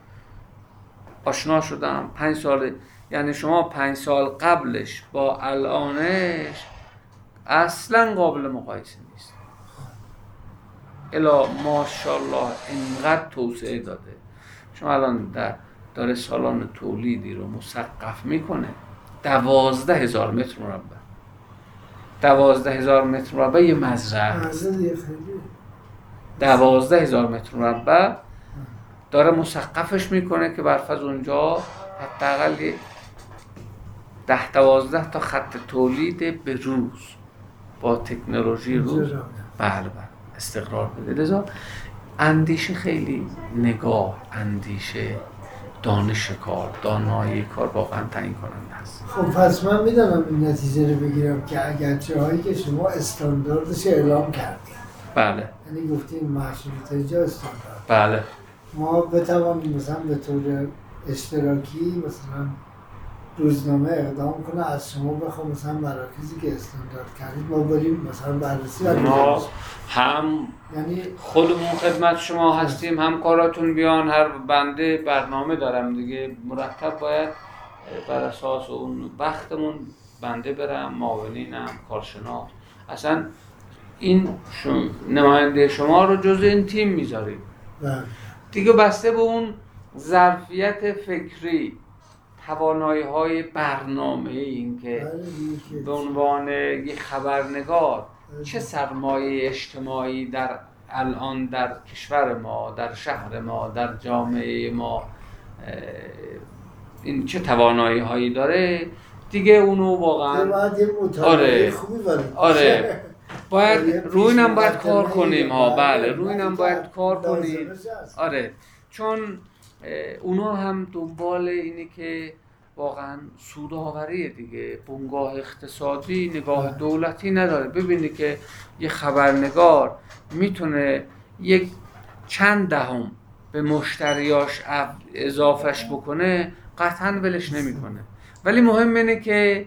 آشنا شدم، پنج سال یعنی شما پنج سال قبلش با الانش اصلا قابل مقایسه نیست. الا ماشاءالله اینقدر توسعه داده. شما الان در داره سالن تولیدی رو مسقف میکنه دوازده هزار متر مربع، دوازده هزار متر مربع یه مزرعه، دوازده هزار متر مربع داره مسقفش میکنه که برفض اونجا حداقل ده دوازده تا خط تولید به روز با تکنولوژی روز بله بله استقرار بده. لذا اندیشه خیلی نگاه، اندیشه، دانش کار، دانایی کار واقعا تعیین کننده است. خب پس من میدونم این نتیجه رو بگیرم که اگرچه هایی که شما استانداردش اعلام کردید، بله یعنی گفتیم محصولات اینجا استاندارد، بله ما بتوانیم مثلا به طور اشتراکی مثلا روزنامه اقدام کنه از شما بخوام مثلا مراکزی که استاندارد کردید ما بریم مثلا بررسی و ما هم یعنی خودمون خدمت شما هستیم، هم کاراتون بیان، هر بنده برنامه دارم دیگه مرتب باید بر اساس اون بختمون بنده برم، معاونینم، کارشناس، اصلا این شما نماینده شما رو جز این تیم میذاریم دیگه، بسته به اون ظرفیت فکری، توانایی های برنامه، این که به عنوان یک خبرنگار چه سرمایه اجتماعی در الان در کشور ما، در شهر ما، در جامعه ما این چه توانایی هایی داره دیگه اونو واقعا آره آره باید روی اینم باید کار کنیم ها. بله روی اینم باید کار کنیم. آره چون اونا هم دنبال اینه که واقعا سودآوری دیگه، بنگاه اقتصادی نگاه دولتی نداره. ببینی که یه خبرنگار میتونه یک چند دهم به مشتریاش اضافهش بکنه قطعا ولش نمیکنه، ولی مهم اینه که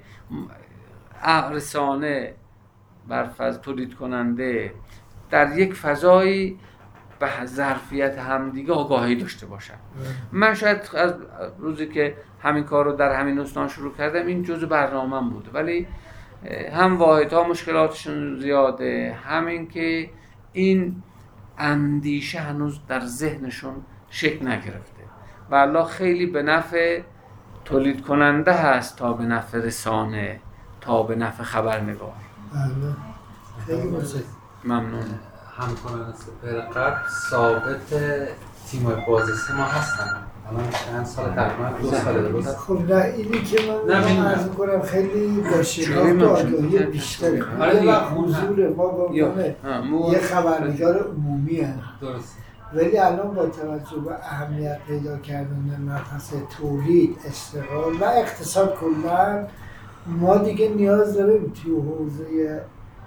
رسانه برفض تولید کننده در یک فضایی به ظرفیت همدیگه آگاهی داشته باشن. من شاید از روزی که همین کار رو در همین استان شروع کردم این جزء برنامه‌ام بود، ولی هم واحدها مشکلاتشون زیاده، همین که این اندیشه هنوز در ذهنشون شکل نگرفته و الله خیلی به نفع تولید کننده هست تا به نفع رسانه، تا به نفع خبرنگار. خیلی ممنون. همکاران سپهر قبل ثابت تیم‌های بازرسی ما هستن. الان چند سال تقریبا دو سال درست. خب نه اینی که من عرض می‌کنم خیلی با شناخت و آگاهی بیشتری. آره و حضور ما با یه خبرنگار عمومی هست. درست. ولی الان با توجه به اهمیت پیدا کردن مبحث تولید، اشتغال و اقتصاد کلاً ما دیگه نیاز داریم توی حوزه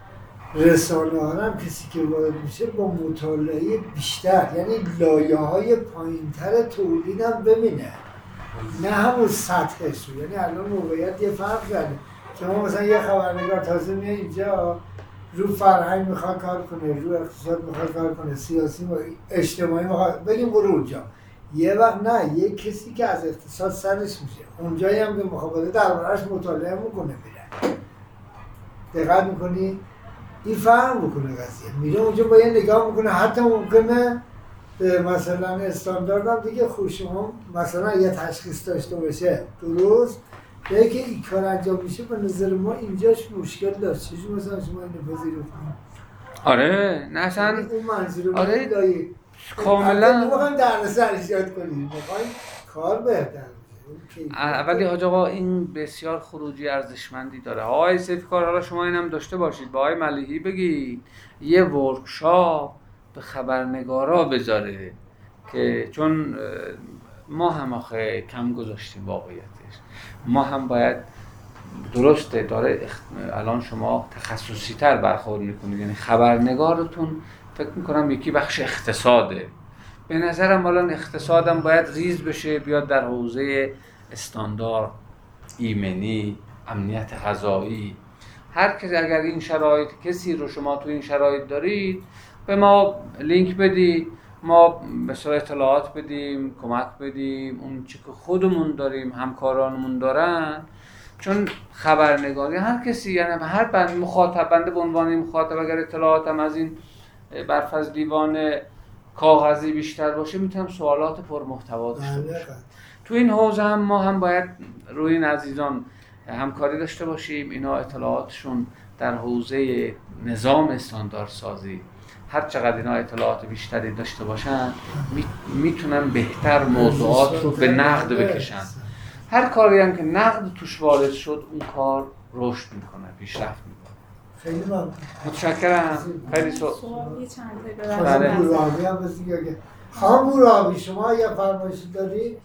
رسانه ها هم کسی که وارد میشه با مطالعه بیشتر، یعنی لایه‌های پایین‌تر تولید هم ببینه، نه همون سطحش رو. یعنی الان موقعیت یه فرق کرده که ما مثلا یه خبرنگار تازه میاد اینجا رو فرهنگ میخواد کار کنه، رو اقتصاد میخواد کار کنه، سیاسی و اجتماعی میخواد، بگیم برو اونجا. یه وقت نه، یه کسی که از اقتصاد سرش میشه اونجایی هم که مخابره درباره‌اش مطالعه میکنه میره. دقت میکنی؟ این فهم بکنه قضیه، میره اونجا با یه نگاه میکنه، حتی ممکنه مثلا استاندارد هم دیگه خوشم مثلا یه تشخیص داشته باشه درست، به که این کار انجام میشه به نظر ما اینجاش مشکل داشت. چجور مثلا شما اینو پذیرفتیم؟ آره نه اصلا اون منظور ما آره دایی کاملا نمیخوایم در نظر ایجاد کنیم، میخوایم کار بهتر. ولی حاج آقا این بسیار خروجی ارزشمندی داره. آقای سیفکار حالا شما اینم داشته باشید، با آقای ملیحی بگید یه ورکشاپ به خبرنگارا بذاره، که چون ما هم آخه کم گذاشتیم واقعیتش. ما هم باید درسته داره اخ... الان شما تخصصی تر برخورد میکنید، یعنی خبرنگارتون فکر میکنم یکی بخش اقتصاده. به نظرم الان اقتصادم باید ریز بشه بیاد در حوزه استاندارد، ایمنی، امنیت غذایی. هر کس اگر این شرایط کسی رو شما تو این شرایط دارید به ما لینک بدید، ما به صورت اطلاعات بدیم، کمک بدیم اون چی که خودمون داریم همکارانمون دارن. چون خبرنگاری هر کسی، یعنی هر بند مخاطب بنده به عنوان مخاطب اگر اطلاعاتم از این برفض دیوان کاغذی بیشتر باشه میتونم سوالات پرمحتوا داشته باشم. تو این حوزه هم ما هم باید روی این عزیزان همکاری داشته باشیم. اینا اطلاعاتشون در حوزه نظام استانداردسازی هر چقدر اینا اطلاعات بیشتری داشته باشن میتونن بهتر موضوعات رو به نقد بکشن. هر کاری هم که نقد توش وارد شد اون کار رشد میکنه، پیشرفت میکنه. خیلی ممنون. متشکرم. خیلی سو سوالی چند تا ببرم. خانم بورابی هم بسید. خانم بورابی شما یه فرمایشی دارید؟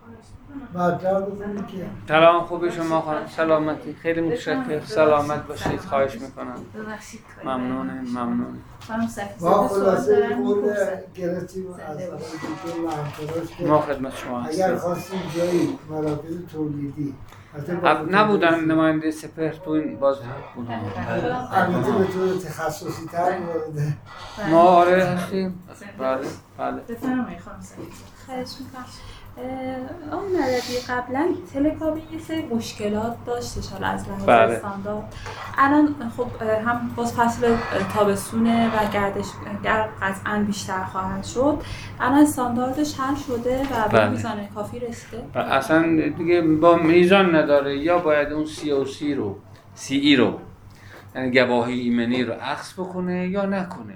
مطلب بکنید که سلام، خوبی شما خانم؟ سلامتی. خیلی متشکرم. سلامت باشید. خواهش میکنم. ببخشید. ممنونم ممنون. خانم سفید. ما خلاصه خود گرفتیم از دیگه منطقه‌اش که ما خدمت شما هستیم. اگر خواستیم جایی مراکز تولیدی نبودن نماینده سپهر تو این باز البته به طور تخصصی تر مورده ما آره هستیم. بله بله. بفرمایید خانم سفید. خواهش میکنم. آن ندبی قبلا تلکابی یه سری مشکلات داشتش حالا از لحاظ بله. استاندارد. الان خب هم باز فصل تابستونه و گردشگر قطعا بیشتر خواهد شد. الان استانداردش حل شده و به بله. میزان کافی رسیده. اصلا دیگه با میزان نداره، یا باید اون سی او سی رو سی ای رو یعنی گواهی ایمنی رو اخذ بکنه یا نکنه.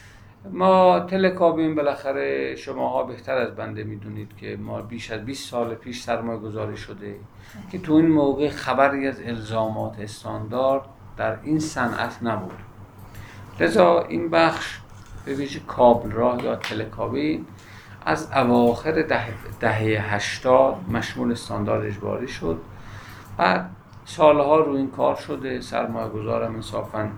ما تلکابین بالاخره شماها بهتر از بنده میدونید که ما بیش از بیست سال پیش سرمایه گذاری شده که تو این موقع خبری از الزامات استاندارد در این صنعت نبود. لذا این بخش به ویژه کابل راه یا تلکابین از اواخر دهه دهه هشتاد مشمول استاندارد اجباری شد. بعد سالها رو این کار شده، سرمایه گذارم انصافاً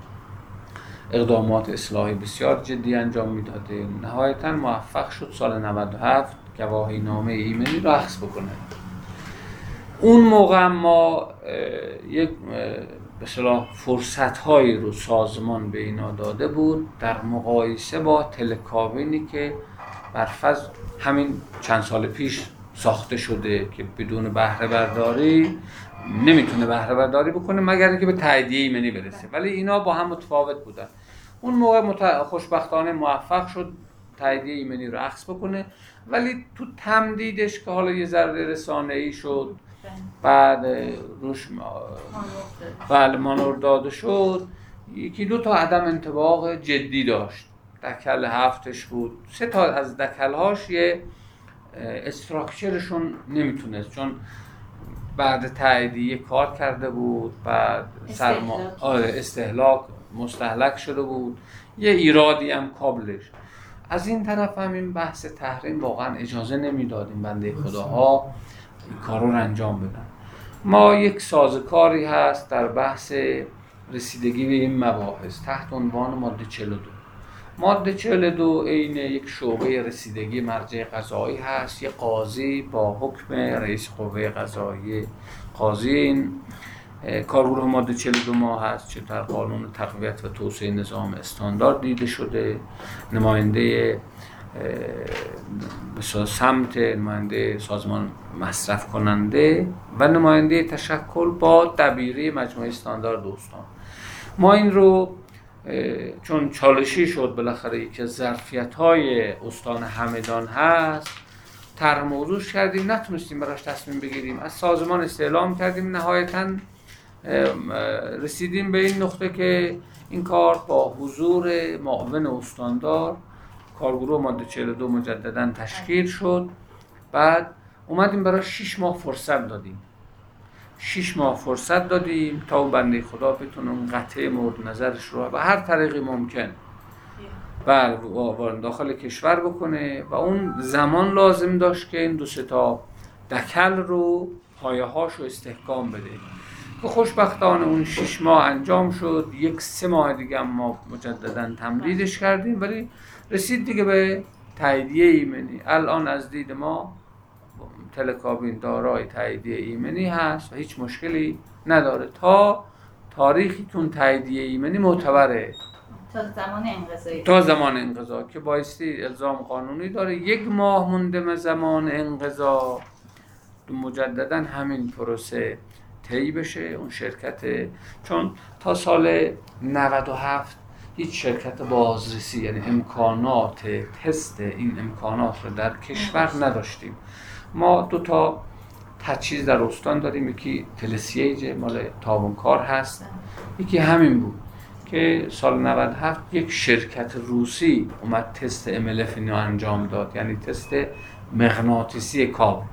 اقدامات اصلاحی بسیار جدی انجام میداده. نهایتاً موفق شد سال نود و هفت گواهی نامه ایمنی رو اخذ بکنه. اون موقع ما یک به اصطلاح فرصت‌هایی رو سازمان به اینا داده بود در مقایسه با تلکابینی که برفض همین چند سال پیش ساخته شده که بدون بهره برداری نمیتونه بهره برداری بکنه مگر اینکه به تاییدیه ایمنی برسه، ولی اینا با هم متفاوت بودن. اون موقع مت... خوشبختانه موفق شد تاییدیه ایمنی رو اخذ بکنه، ولی تو تمدیدش که حالا یه ذره رسانه‌ای شد، بعد روش بله مانور داده شد، یکی دو تا عدم انطباق جدی داشت. دکل هفتش بود، سه تا از دکلهاش یه استراکچرشون نمیتونست، چون بعد تاییدیه کار کرده بود، بعد سرما آره استهلاک مستهلک شده بود، یه ایرادی هم کابلش. از این طرف هم این بحث تحریم واقعا اجازه نمیداد این بنده خداها این کارو رو انجام بدن. ما یک سازوکاری هست در بحث رسیدگی به این مباحث تحت عنوان ماده چهل و دو. ماده چهل و دو عین یک شعبه رسیدگی مرجع قضایی هست. یک قاضی با حکم رئیس قوه قضاییه، قاضی این کارگروه ماده چهل و دو ما هست چه در قانون تقویت و توسعه نظام استاندارد دیده شده، نماینده مثلا سمت نماینده سازمان مصرف کننده و نماینده تشکل با دبیره مجموعه استاندارد استان. ما این رو چون چالشی شد بالاخره یکی از ظرفیت‌های استان همدان هست طرح موضوعش کردیم، نتونستیم براش تصمیم بگیریم، از سازمان استعلام کردیم، نهایتاً رسیدیم به این نقطه که این کار با حضور معاون استاندار کارگروه ماده چهل و دو مجدداً تشکیل شد. بعد اومدیم براش شش ماه فرصت دادیم شش ماه فرصت دادیم تا اون بنده خدا بتونه اون قطعه مورد نظرش رو به هر طریقی ممکن بله وارد داخل کشور بکنه و اون زمان لازم داشت که این دو سه تا دکل رو پایه‌هاش رو استحکام بده که خوشبختانه اون شش ماه انجام شد. یک سه ماه دیگه ما مجدداً تمدیدش کردیم ولی رسید دیگه به تاییدیه ایمنی. الان از دید ما تلکابین دارای تاییدیه ایمنی هست و هیچ مشکلی نداره تا تاریخی که اون تاییدیه ایمنی معتبره تا زمان انقضایی تا زمان انقضا که بایستی الزام قانونی داره. یک ماه مونده زمان انقضا مجددا همین پروسه طی بشه. اون شرکت چون تا سال نود و هفت هیچ شرکت بازرسی یعنی امکانات تست این امکانات رو در کشور نداشتیم. ما دو تا تجهیز در استان داریم، یکی تلسییج مال تابونکار هست، یکی همین بود که سال نود و هفت یک شرکت روسی اومد تست ام ال اف اینو انجام داد، یعنی تست مغناطیسی کابل.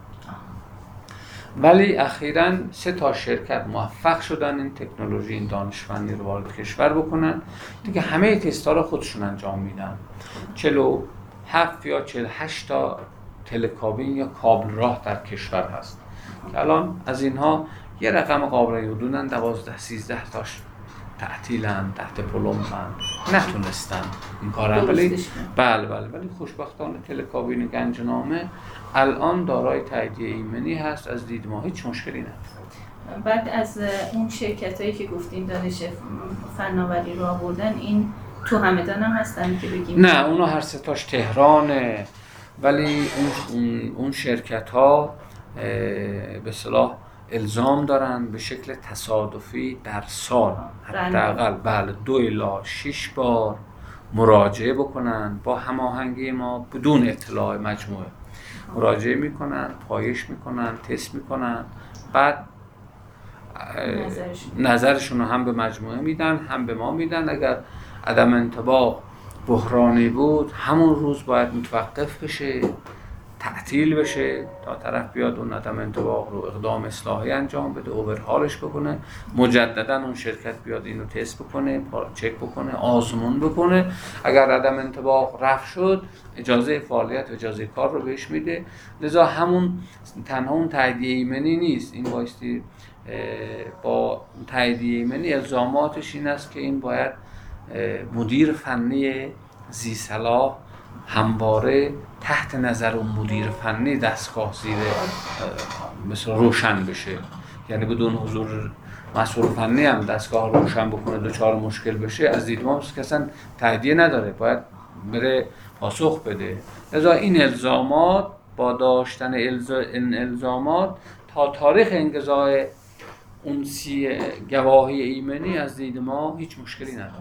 ولی اخیراً سه تا شرکت موفق شدن این تکنولوژی این دانشمندی رو وارد کشور بکنن دیگه. همه تست‌ها رو خودشون انجام میدن. چهل و هفت یا چهل و هشت تا تلکابین یا کابل راه در کشور هست که الان از اینها یه رقم قابل حدوداً دوازده سیزده تاش تعطیلن، تحت پلمبن، نتونستن این کارن. ولی بله بله ولی خوشبختانه تلکابین گنجنامه الان دارای تاییدیه ایمنی هست، از دید ما هیچ مشکلی نداره. بعد از اون شرکتایی که گفتین دانش فناوری رو آوردن، این تو همدان هم هستن که بگیم؟ نه اونا هر سه تاش تهرانه، ولی اون اون شرکت ها به اصطلاح الزام دارن به شکل تصادفی در سال حداقل بله دو الی شش بار مراجعه بکنن با هماهنگی ما بدون اطلاع مجموعه. مراجعه میکنن، پایش میکنن، تست میکنن، بعد نظرشون رو هم به مجموعه میدن هم به ما میدن. اگر عدم انطباق بحرانی بود همون روز باید متوقف بشه، تعطیل بشه تا طرف بیاد اون عدم انطباق رو اقدام اصلاحی انجام بده، اوورهالش بکنه، مجددا اون شرکت بیاد اینو تست بکنه، چک بکنه، آزمون بکنه. اگر عدم انطباق رفع شد اجازه فعالیت و اجازه کار رو بهش میده. لذا همون تنها اون تاییدیه ایمنی نیست، این بایستی با تاییدیه ایمنی الزاماتش این است که این باید مدیر فنی ذی صلاح همواره تحت نظر اون مدیر فنی دستگاه زیر مثلا روشن بشه، یعنی بدون حضور مسئول فنی هم دستگاه روشن بکنه دچار مشکل بشه از دید ما که اصلا تاییدیه نداره، باید بره پاسخ بده. لذا این الزامات با داشتن این الزامات تا تاریخ انقضای اون سی گواهی ایمنی از دید ما هیچ مشکلی نداره.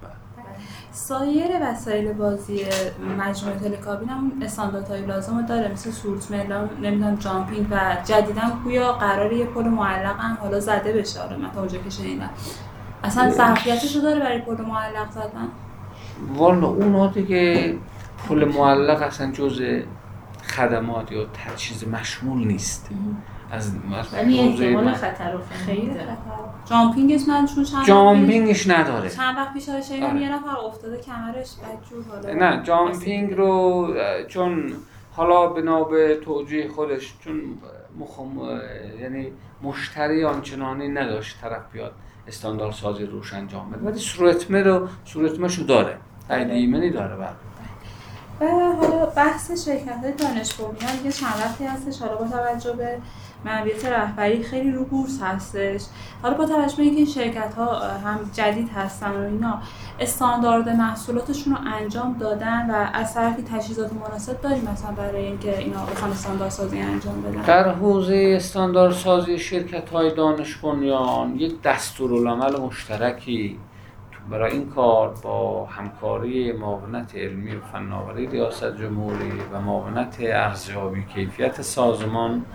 سایر وسایل بازی مجموعه تلکابین هم استانداردهای لازم رو داره، مثل سورت ملان، نمیدونم جامپینگ و جدیداً گویا قراره یه پل معلق هم حالا زده بشه. آره من تا اونجا که شنیدم اصلا ظرفیتش رو داره برای پل معلق زدن؟ والا اونها دیگه پل معلق اصلا جزء خدمات یا تجهیز مشمول نیست. از ولی احتمال خطر و خیلی داره. جامپینگش من چون چند جامپینگش نداره. چند وقت پیش شنیدم یه نفر افتاده کمرش بدجور. حالا نه جامپینگ رو چون حالا بنا به توجیه خودش چون مخم... یعنی مشتری آنچنانی نداشت طرف بیاد استاندارد سازی روش انجام بده، ولی سورتمه رو سورتمه‌شو داره، تاییدیه ایمنی داره. بعد و حالا بحث شرکت‌های دانش بنیان دیگه چند وقتی هستش، حالا با توجه به منویت رهبری خیلی رو بورس هستش. حالا با توجه به اینکه این شرکت‌ها هم جدید هستن و اینا استاندارد محصولاتشون رو انجام دادن و از طرفی تجهیزات مناسب داریم مثلا برای اینکه اینا بخوان استاندارد سازی انجام بدن. در حوزه استاندارد سازی شرکت‌های دانش بنیان یک دستورالعمل مشترکی برای این کار با همکاری معاونت علمی و فناوری ریاست جمهوری و معاونت ارزیابی کیفیت سازمان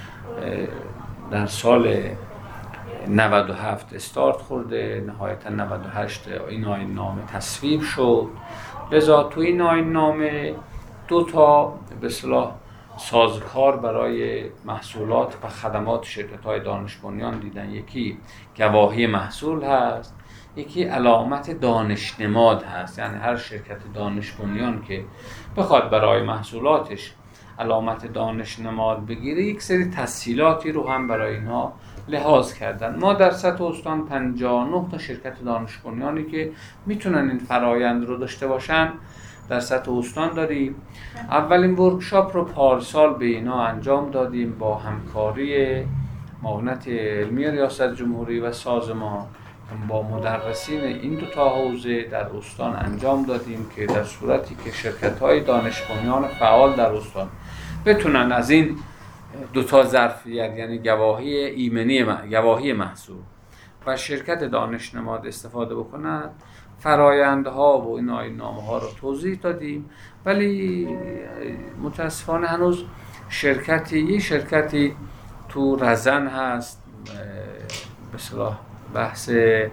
در سال نود و هفت استارت خورده، نهایتا نود و هشت این آیین نامه تصویب شد. لذا تو این آیین نامه دو تا به اصطلاح سازوکار برای محصولات و خدمات شرکت‌های دانش بنیان دیدن. یکی گواهی محصول هست، یکی علامت دانش نماد هست. یعنی هر شرکت دانش بنیان که بخواد برای محصولاتش علامت دانش نماد بگیره یک سری تسهیلاتی رو هم برای اینها لحاظ کردن. ما در سطح استان پنجاه و نه تا شرکت دانش بنیانی که میتونن این فرایند رو داشته باشن در سطح استان داریم. اولین ورکشاپ رو پارسال به اینا انجام دادیم با همکاری معاونت علمی ریاست جمهوری و سازمان با مدرسین این دو تا حوزه در استان انجام دادیم که در صورتی که شرکت‌های دانش بنیان فعال در استان بتونن از این دو تا ظرفیت یعنی گواهی ایمنی گواهی محصول و شرکت دانش نماد استفاده بکنن، فرایندها و این آیین‌نامه‌ها رو توضیح دادیم. ولی متاسفانه هنوز شرکتی یه شرکتی تو رزن هست به اصطلاح بحث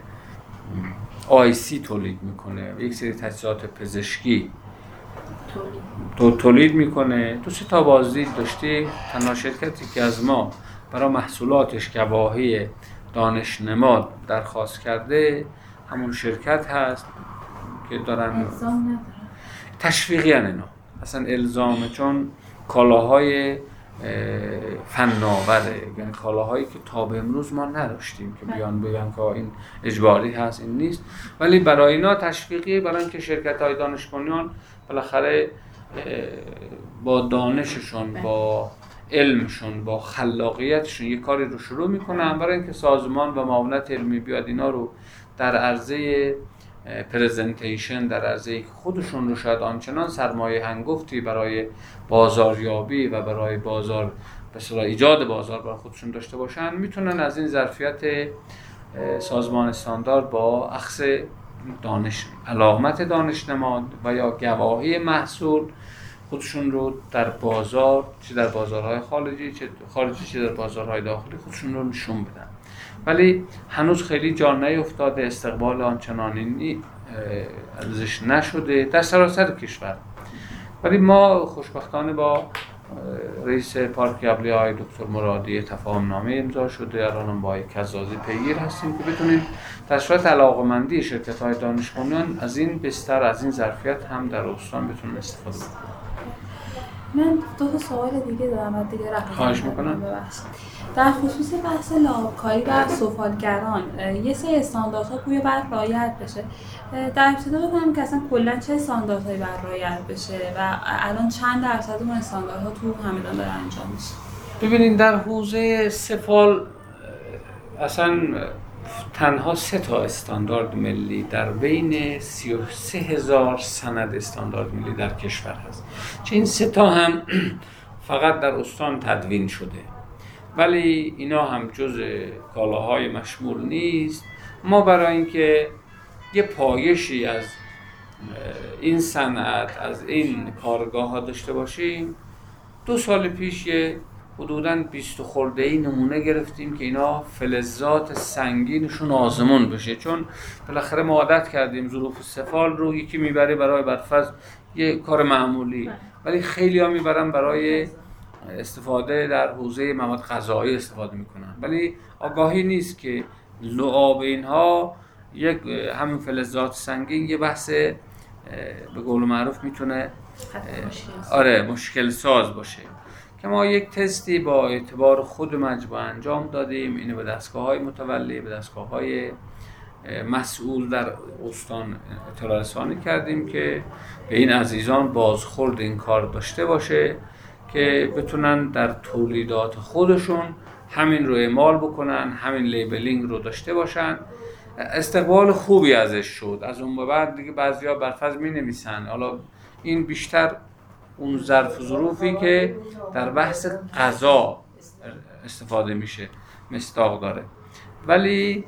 آی سی تولید میکنه، یک سری تجهیزات پزشکی تو تولید میکنه. تو سه تا بازدید داشتیم. تنها شرکتی که از ما برای محصولاتش گواهی دانش نماد درخواست کرده همون شرکت هست که دارن الزام نداره، تشویقی ان اینا اصلا الزامه، چون کالاهای فناوره، یعنی کالاهایی که تا به امروز ما نداشتیم که بیان بگن که این اجباری هست این نیست. ولی برای اینا تشویقی، برای اینکه شرکت‌های دانش بنیان بالاخره با دانششون با علمشون با خلاقیتشون یه کاری رو شروع میکنن، برای اینکه سازمان و معاونت علمی بیاد اینا رو در عرضه پرزنتیشن در عرضه که خودشون رو شاید آنچنان سرمایه هنگفتی برای بازاریابی و برای بازار به اصطلاح ایجاد بازار برای خودشون داشته باشن، میتونن از این ظرفیت سازمان استاندارد با اخذ دانش علامت دانش نماد و یا گواهی محصول خودشون رو در بازار، چه در بازارهای خارجی چه خارجی چه در بازارهای داخلی خودشون رو نشون بدن. ولی هنوز خیلی جا نیفتاده، استقبال آنچنانی ازش نشده در سراسر کشور. ولی ما خوشبختانه با رئیس پارک ابلیای دکتر مرادی تفاهم نامه امضا شده، الان با کزازی پیگیر هستیم که بتونیم در صورت علاقه‌مندی شرکت‌های دانش بنیان از این بستر، از این ظرفیت هم در استان بتونیم استفاده کنیم. من دو تا سوال دیگه دارم و دیگه رفت خواهش میکنم. در خصوص بحث لابکاری و سفالگران یه سری استانداردها گویا باید رعایت بشه. در ابتدا بفهمیم که اصلا کلا چه استانداردهایی باید رعایت بشه و الان چند درصد اون استانداردها تو همدان داره انجام میشه؟ ببینید در حوزه سفال اصلا تنها سه تا استاندارد ملی در بین سی و سه هزار سند استاندارد ملی در کشور هست که این سه تا هم فقط در استان تدوین شده، ولی اینا هم جز کالاهای مشمول نیست. ما برای اینکه یه پایشی از این صنعت، از این کارگاه ها داشته باشیم، دو سال پیش یه حدوداً بیست خورده ای نمونه گرفتیم که اینا فلزات سنگینشون آزمون بشه، چون بالاخره ما عادت کردیم ظروف سفال رو یکی میبره برای برفض یه کار معمولی، ولی خیلی ها میبرن برای استفاده در حوزه مواد غذایی استفاده میکنن، ولی آگاهی نیست که لعاب اینها یک همین فلزات سنگین یه بحث به قول معروف میتونه آره مشکل ساز باشه. که ما یک تستی با اعتبار خود مجموعه انجام دادیم، اینو به دستگاه‌های متولی، به دستگاه‌های مسئول در استان اطلاع رسانی کردیم که به این عزیزان بازخورد این کار داشته باشه که بتونن در تولیدات خودشون همین رو اعمال بکنن، همین لیبلینگ رو داشته باشن. استقبال خوبی ازش شد. از اون به بعد دیگه بعضیا برفض می نویسن. حالا این بیشتر اون ظرف ظروفی که در بحث غذا استفاده میشه مصداق داره، ولی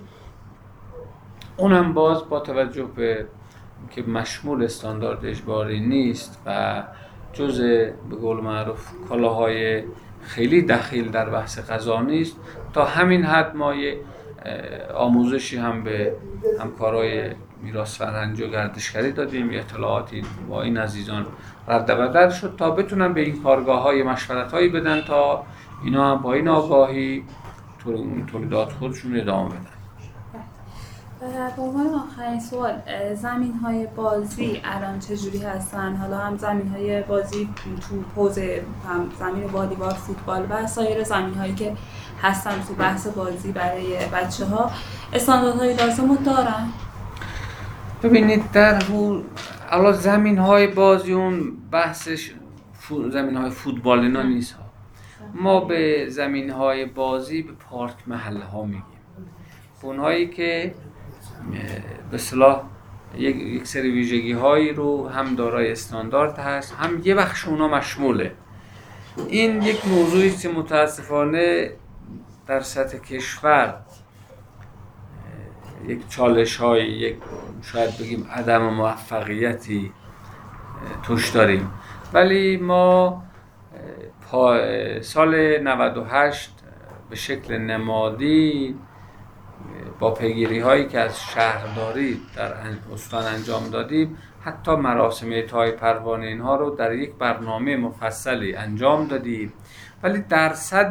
اونم باز با توجه به که مشمول استاندارد اجباری نیست و جز به قول معروف کالاهای خیلی دخیل در بحث غذا نیست، تا همین حد ما یه آموزشی هم به همکارای میراث فرهنگی و گردشگری دادیم، اطلاعاتی با این عزیزان رد و بدل شد تا بتونن به این کارگاه‌های مشورت‌هایی بدن تا اینا هم با این آگاهی تولیدات خودشون ادامه بدن. به عنوان آخرین سوال، زمین‌های بازی الان چجوری هستن؟ حالا هم زمین‌های بازی تو حوزه هم زمین والیبال، فوتبال و سایر زمین‌هایی که هستن تو بحث بازی برای بچه‌ها استانداردهای لازم رو دارن؟ ببینید در حالا زمین‌های بازی اون بحثش زمین‌های فوتبال اینا نیست ها. ما به زمین‌های بازی به پارک محله ها میگیم، اونهایی که به اصطلاح یک, یک سری ویژگی هایی رو هم دارای استاندارد هست، هم یه بخش اونا مشموله. این یک موضوعی که متاسفانه در سطح کشور یک چالش های، یک شاید بگیم عدم موفقیتی توش داریم، ولی ما سال نود و هشت به شکل نمادی با پیگیری هایی که از شهرداری در استان انجام دادیم، حتی مراسم اعطای پروانه اینها رو در یک برنامه مفصلی انجام دادیم، ولی درصد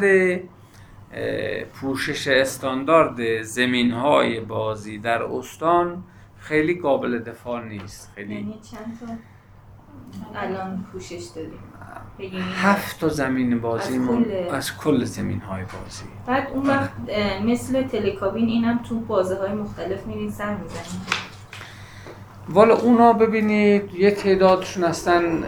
پوشش استاندارد زمین های بازی در استان خیلی قابل دفاع نیست. خیلی یعنی چند تا الان پوشش دادیم؟ هفت تا زمین بازی از کل, از کل زمین های بازی. بعد اون وقت مثل تلکابین اینم تو بازه های مختلف میرین سر میزنیم؟ والا اونا ببینید یه تعدادشون هستن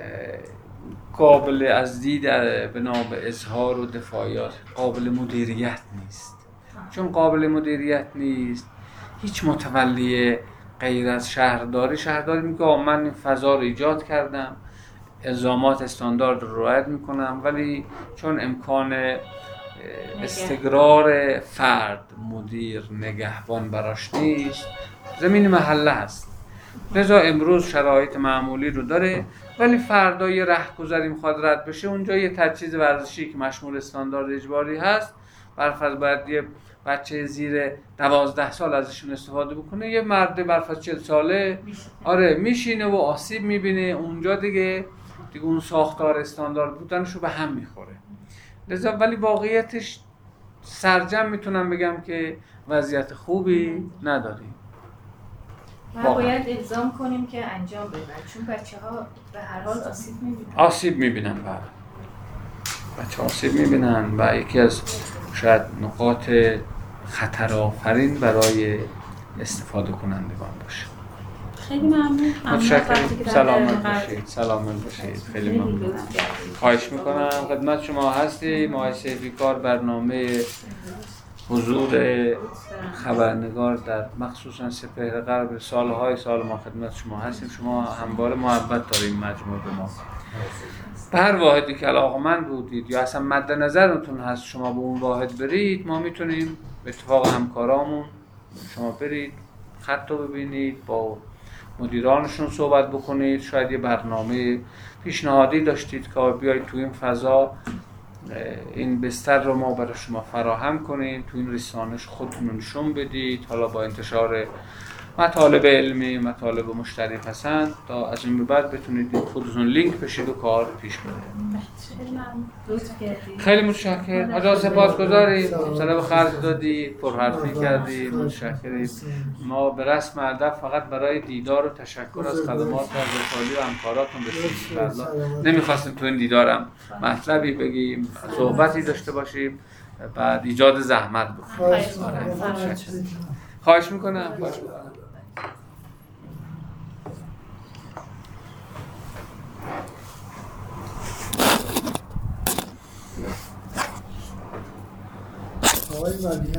قابل از دید بنا به اظهار و دفاعیات قابل مدیریت نیست. چون قابل مدیریت نیست، هیچ متولی غیر از شهرداری شهرداری میگه من این فضا رو ایجاد کردم، الزامات استاندارد رو رعایت میکنم، ولی چون امکان استقرار فرد، مدیر، نگهبان براش نیست، زمین محله هست. لذا امروز شرایط معمولی رو داره، ولی فردا یه رهگذری میخواد رد بشه، اونجا یه تجهیز ورزشی که مشمول استاندارد اجباری هست، برفرض باید یه بچه زیر دوازده سال ازشون استفاده بکنه، یه مرد برفرض چهل ساله آره میشینه و آسیب میبینه، اونجا دیگه دیگه اون ساختار استاندارد بودنشو به هم میخوره. لذا ولی واقعیتش سرجم میتونم بگم که وضعیت خوبی نداریم. ما باید الزام کنیم که انجام بدن، چون بچه ها به هر حال آسیب میبینن. آسیب میبینن بله. بچه آسیب میبینن و یکی از شاید نقاط خطرآفرین برای استفاده کنندگان باشه. خیلی ممنون. متشکرم. سلامت باشید. سلامت باشید. خیلی ممنون. خواهش میکنم. خدمت شما هستیم. آقای سیفیکار برنامه حضور خبرنگار در مخصوصا سپهر غرب سالهای سال ما خدمت شما هستیم. شما همواره محبت دارید مجموع به ما. به هر واحدی که علاقه‌مند بودید یا اصلا مد نظرتون هست شما به اون واحد برید، ما میتونیم به اتفاق همکارامون شما برید خط رو ببینید، با مدیرانشون صحبت بکنید، شاید یه برنامه پیشنهادی داشتید که بیایید تو این فضا این بستر رو ما برای شما فراهم کنیم، تو این رسانش خودتون نشون بدید، حالا با انتشار مطالب علمی، مطالب مشتری پسند تا از این به بعد بتونید خودتون لینک بشید و کار پیش بره. خیلی متشکرم. حالا سپاسگزاریم. سلام خرج دادید، پرحرفی کردید. متشکریم. ما به رسم ادب فقط برای دیدار و تشکر از خدمات حضرت و همکاراتون رسیدیم. نمیخواستیم تو این دیدارم مطلبی بگیم، صحبتی داشته باشیم، بعد ایجاد زحمت بکنیم. خواهش میکنم. خواهش میکنم. آقای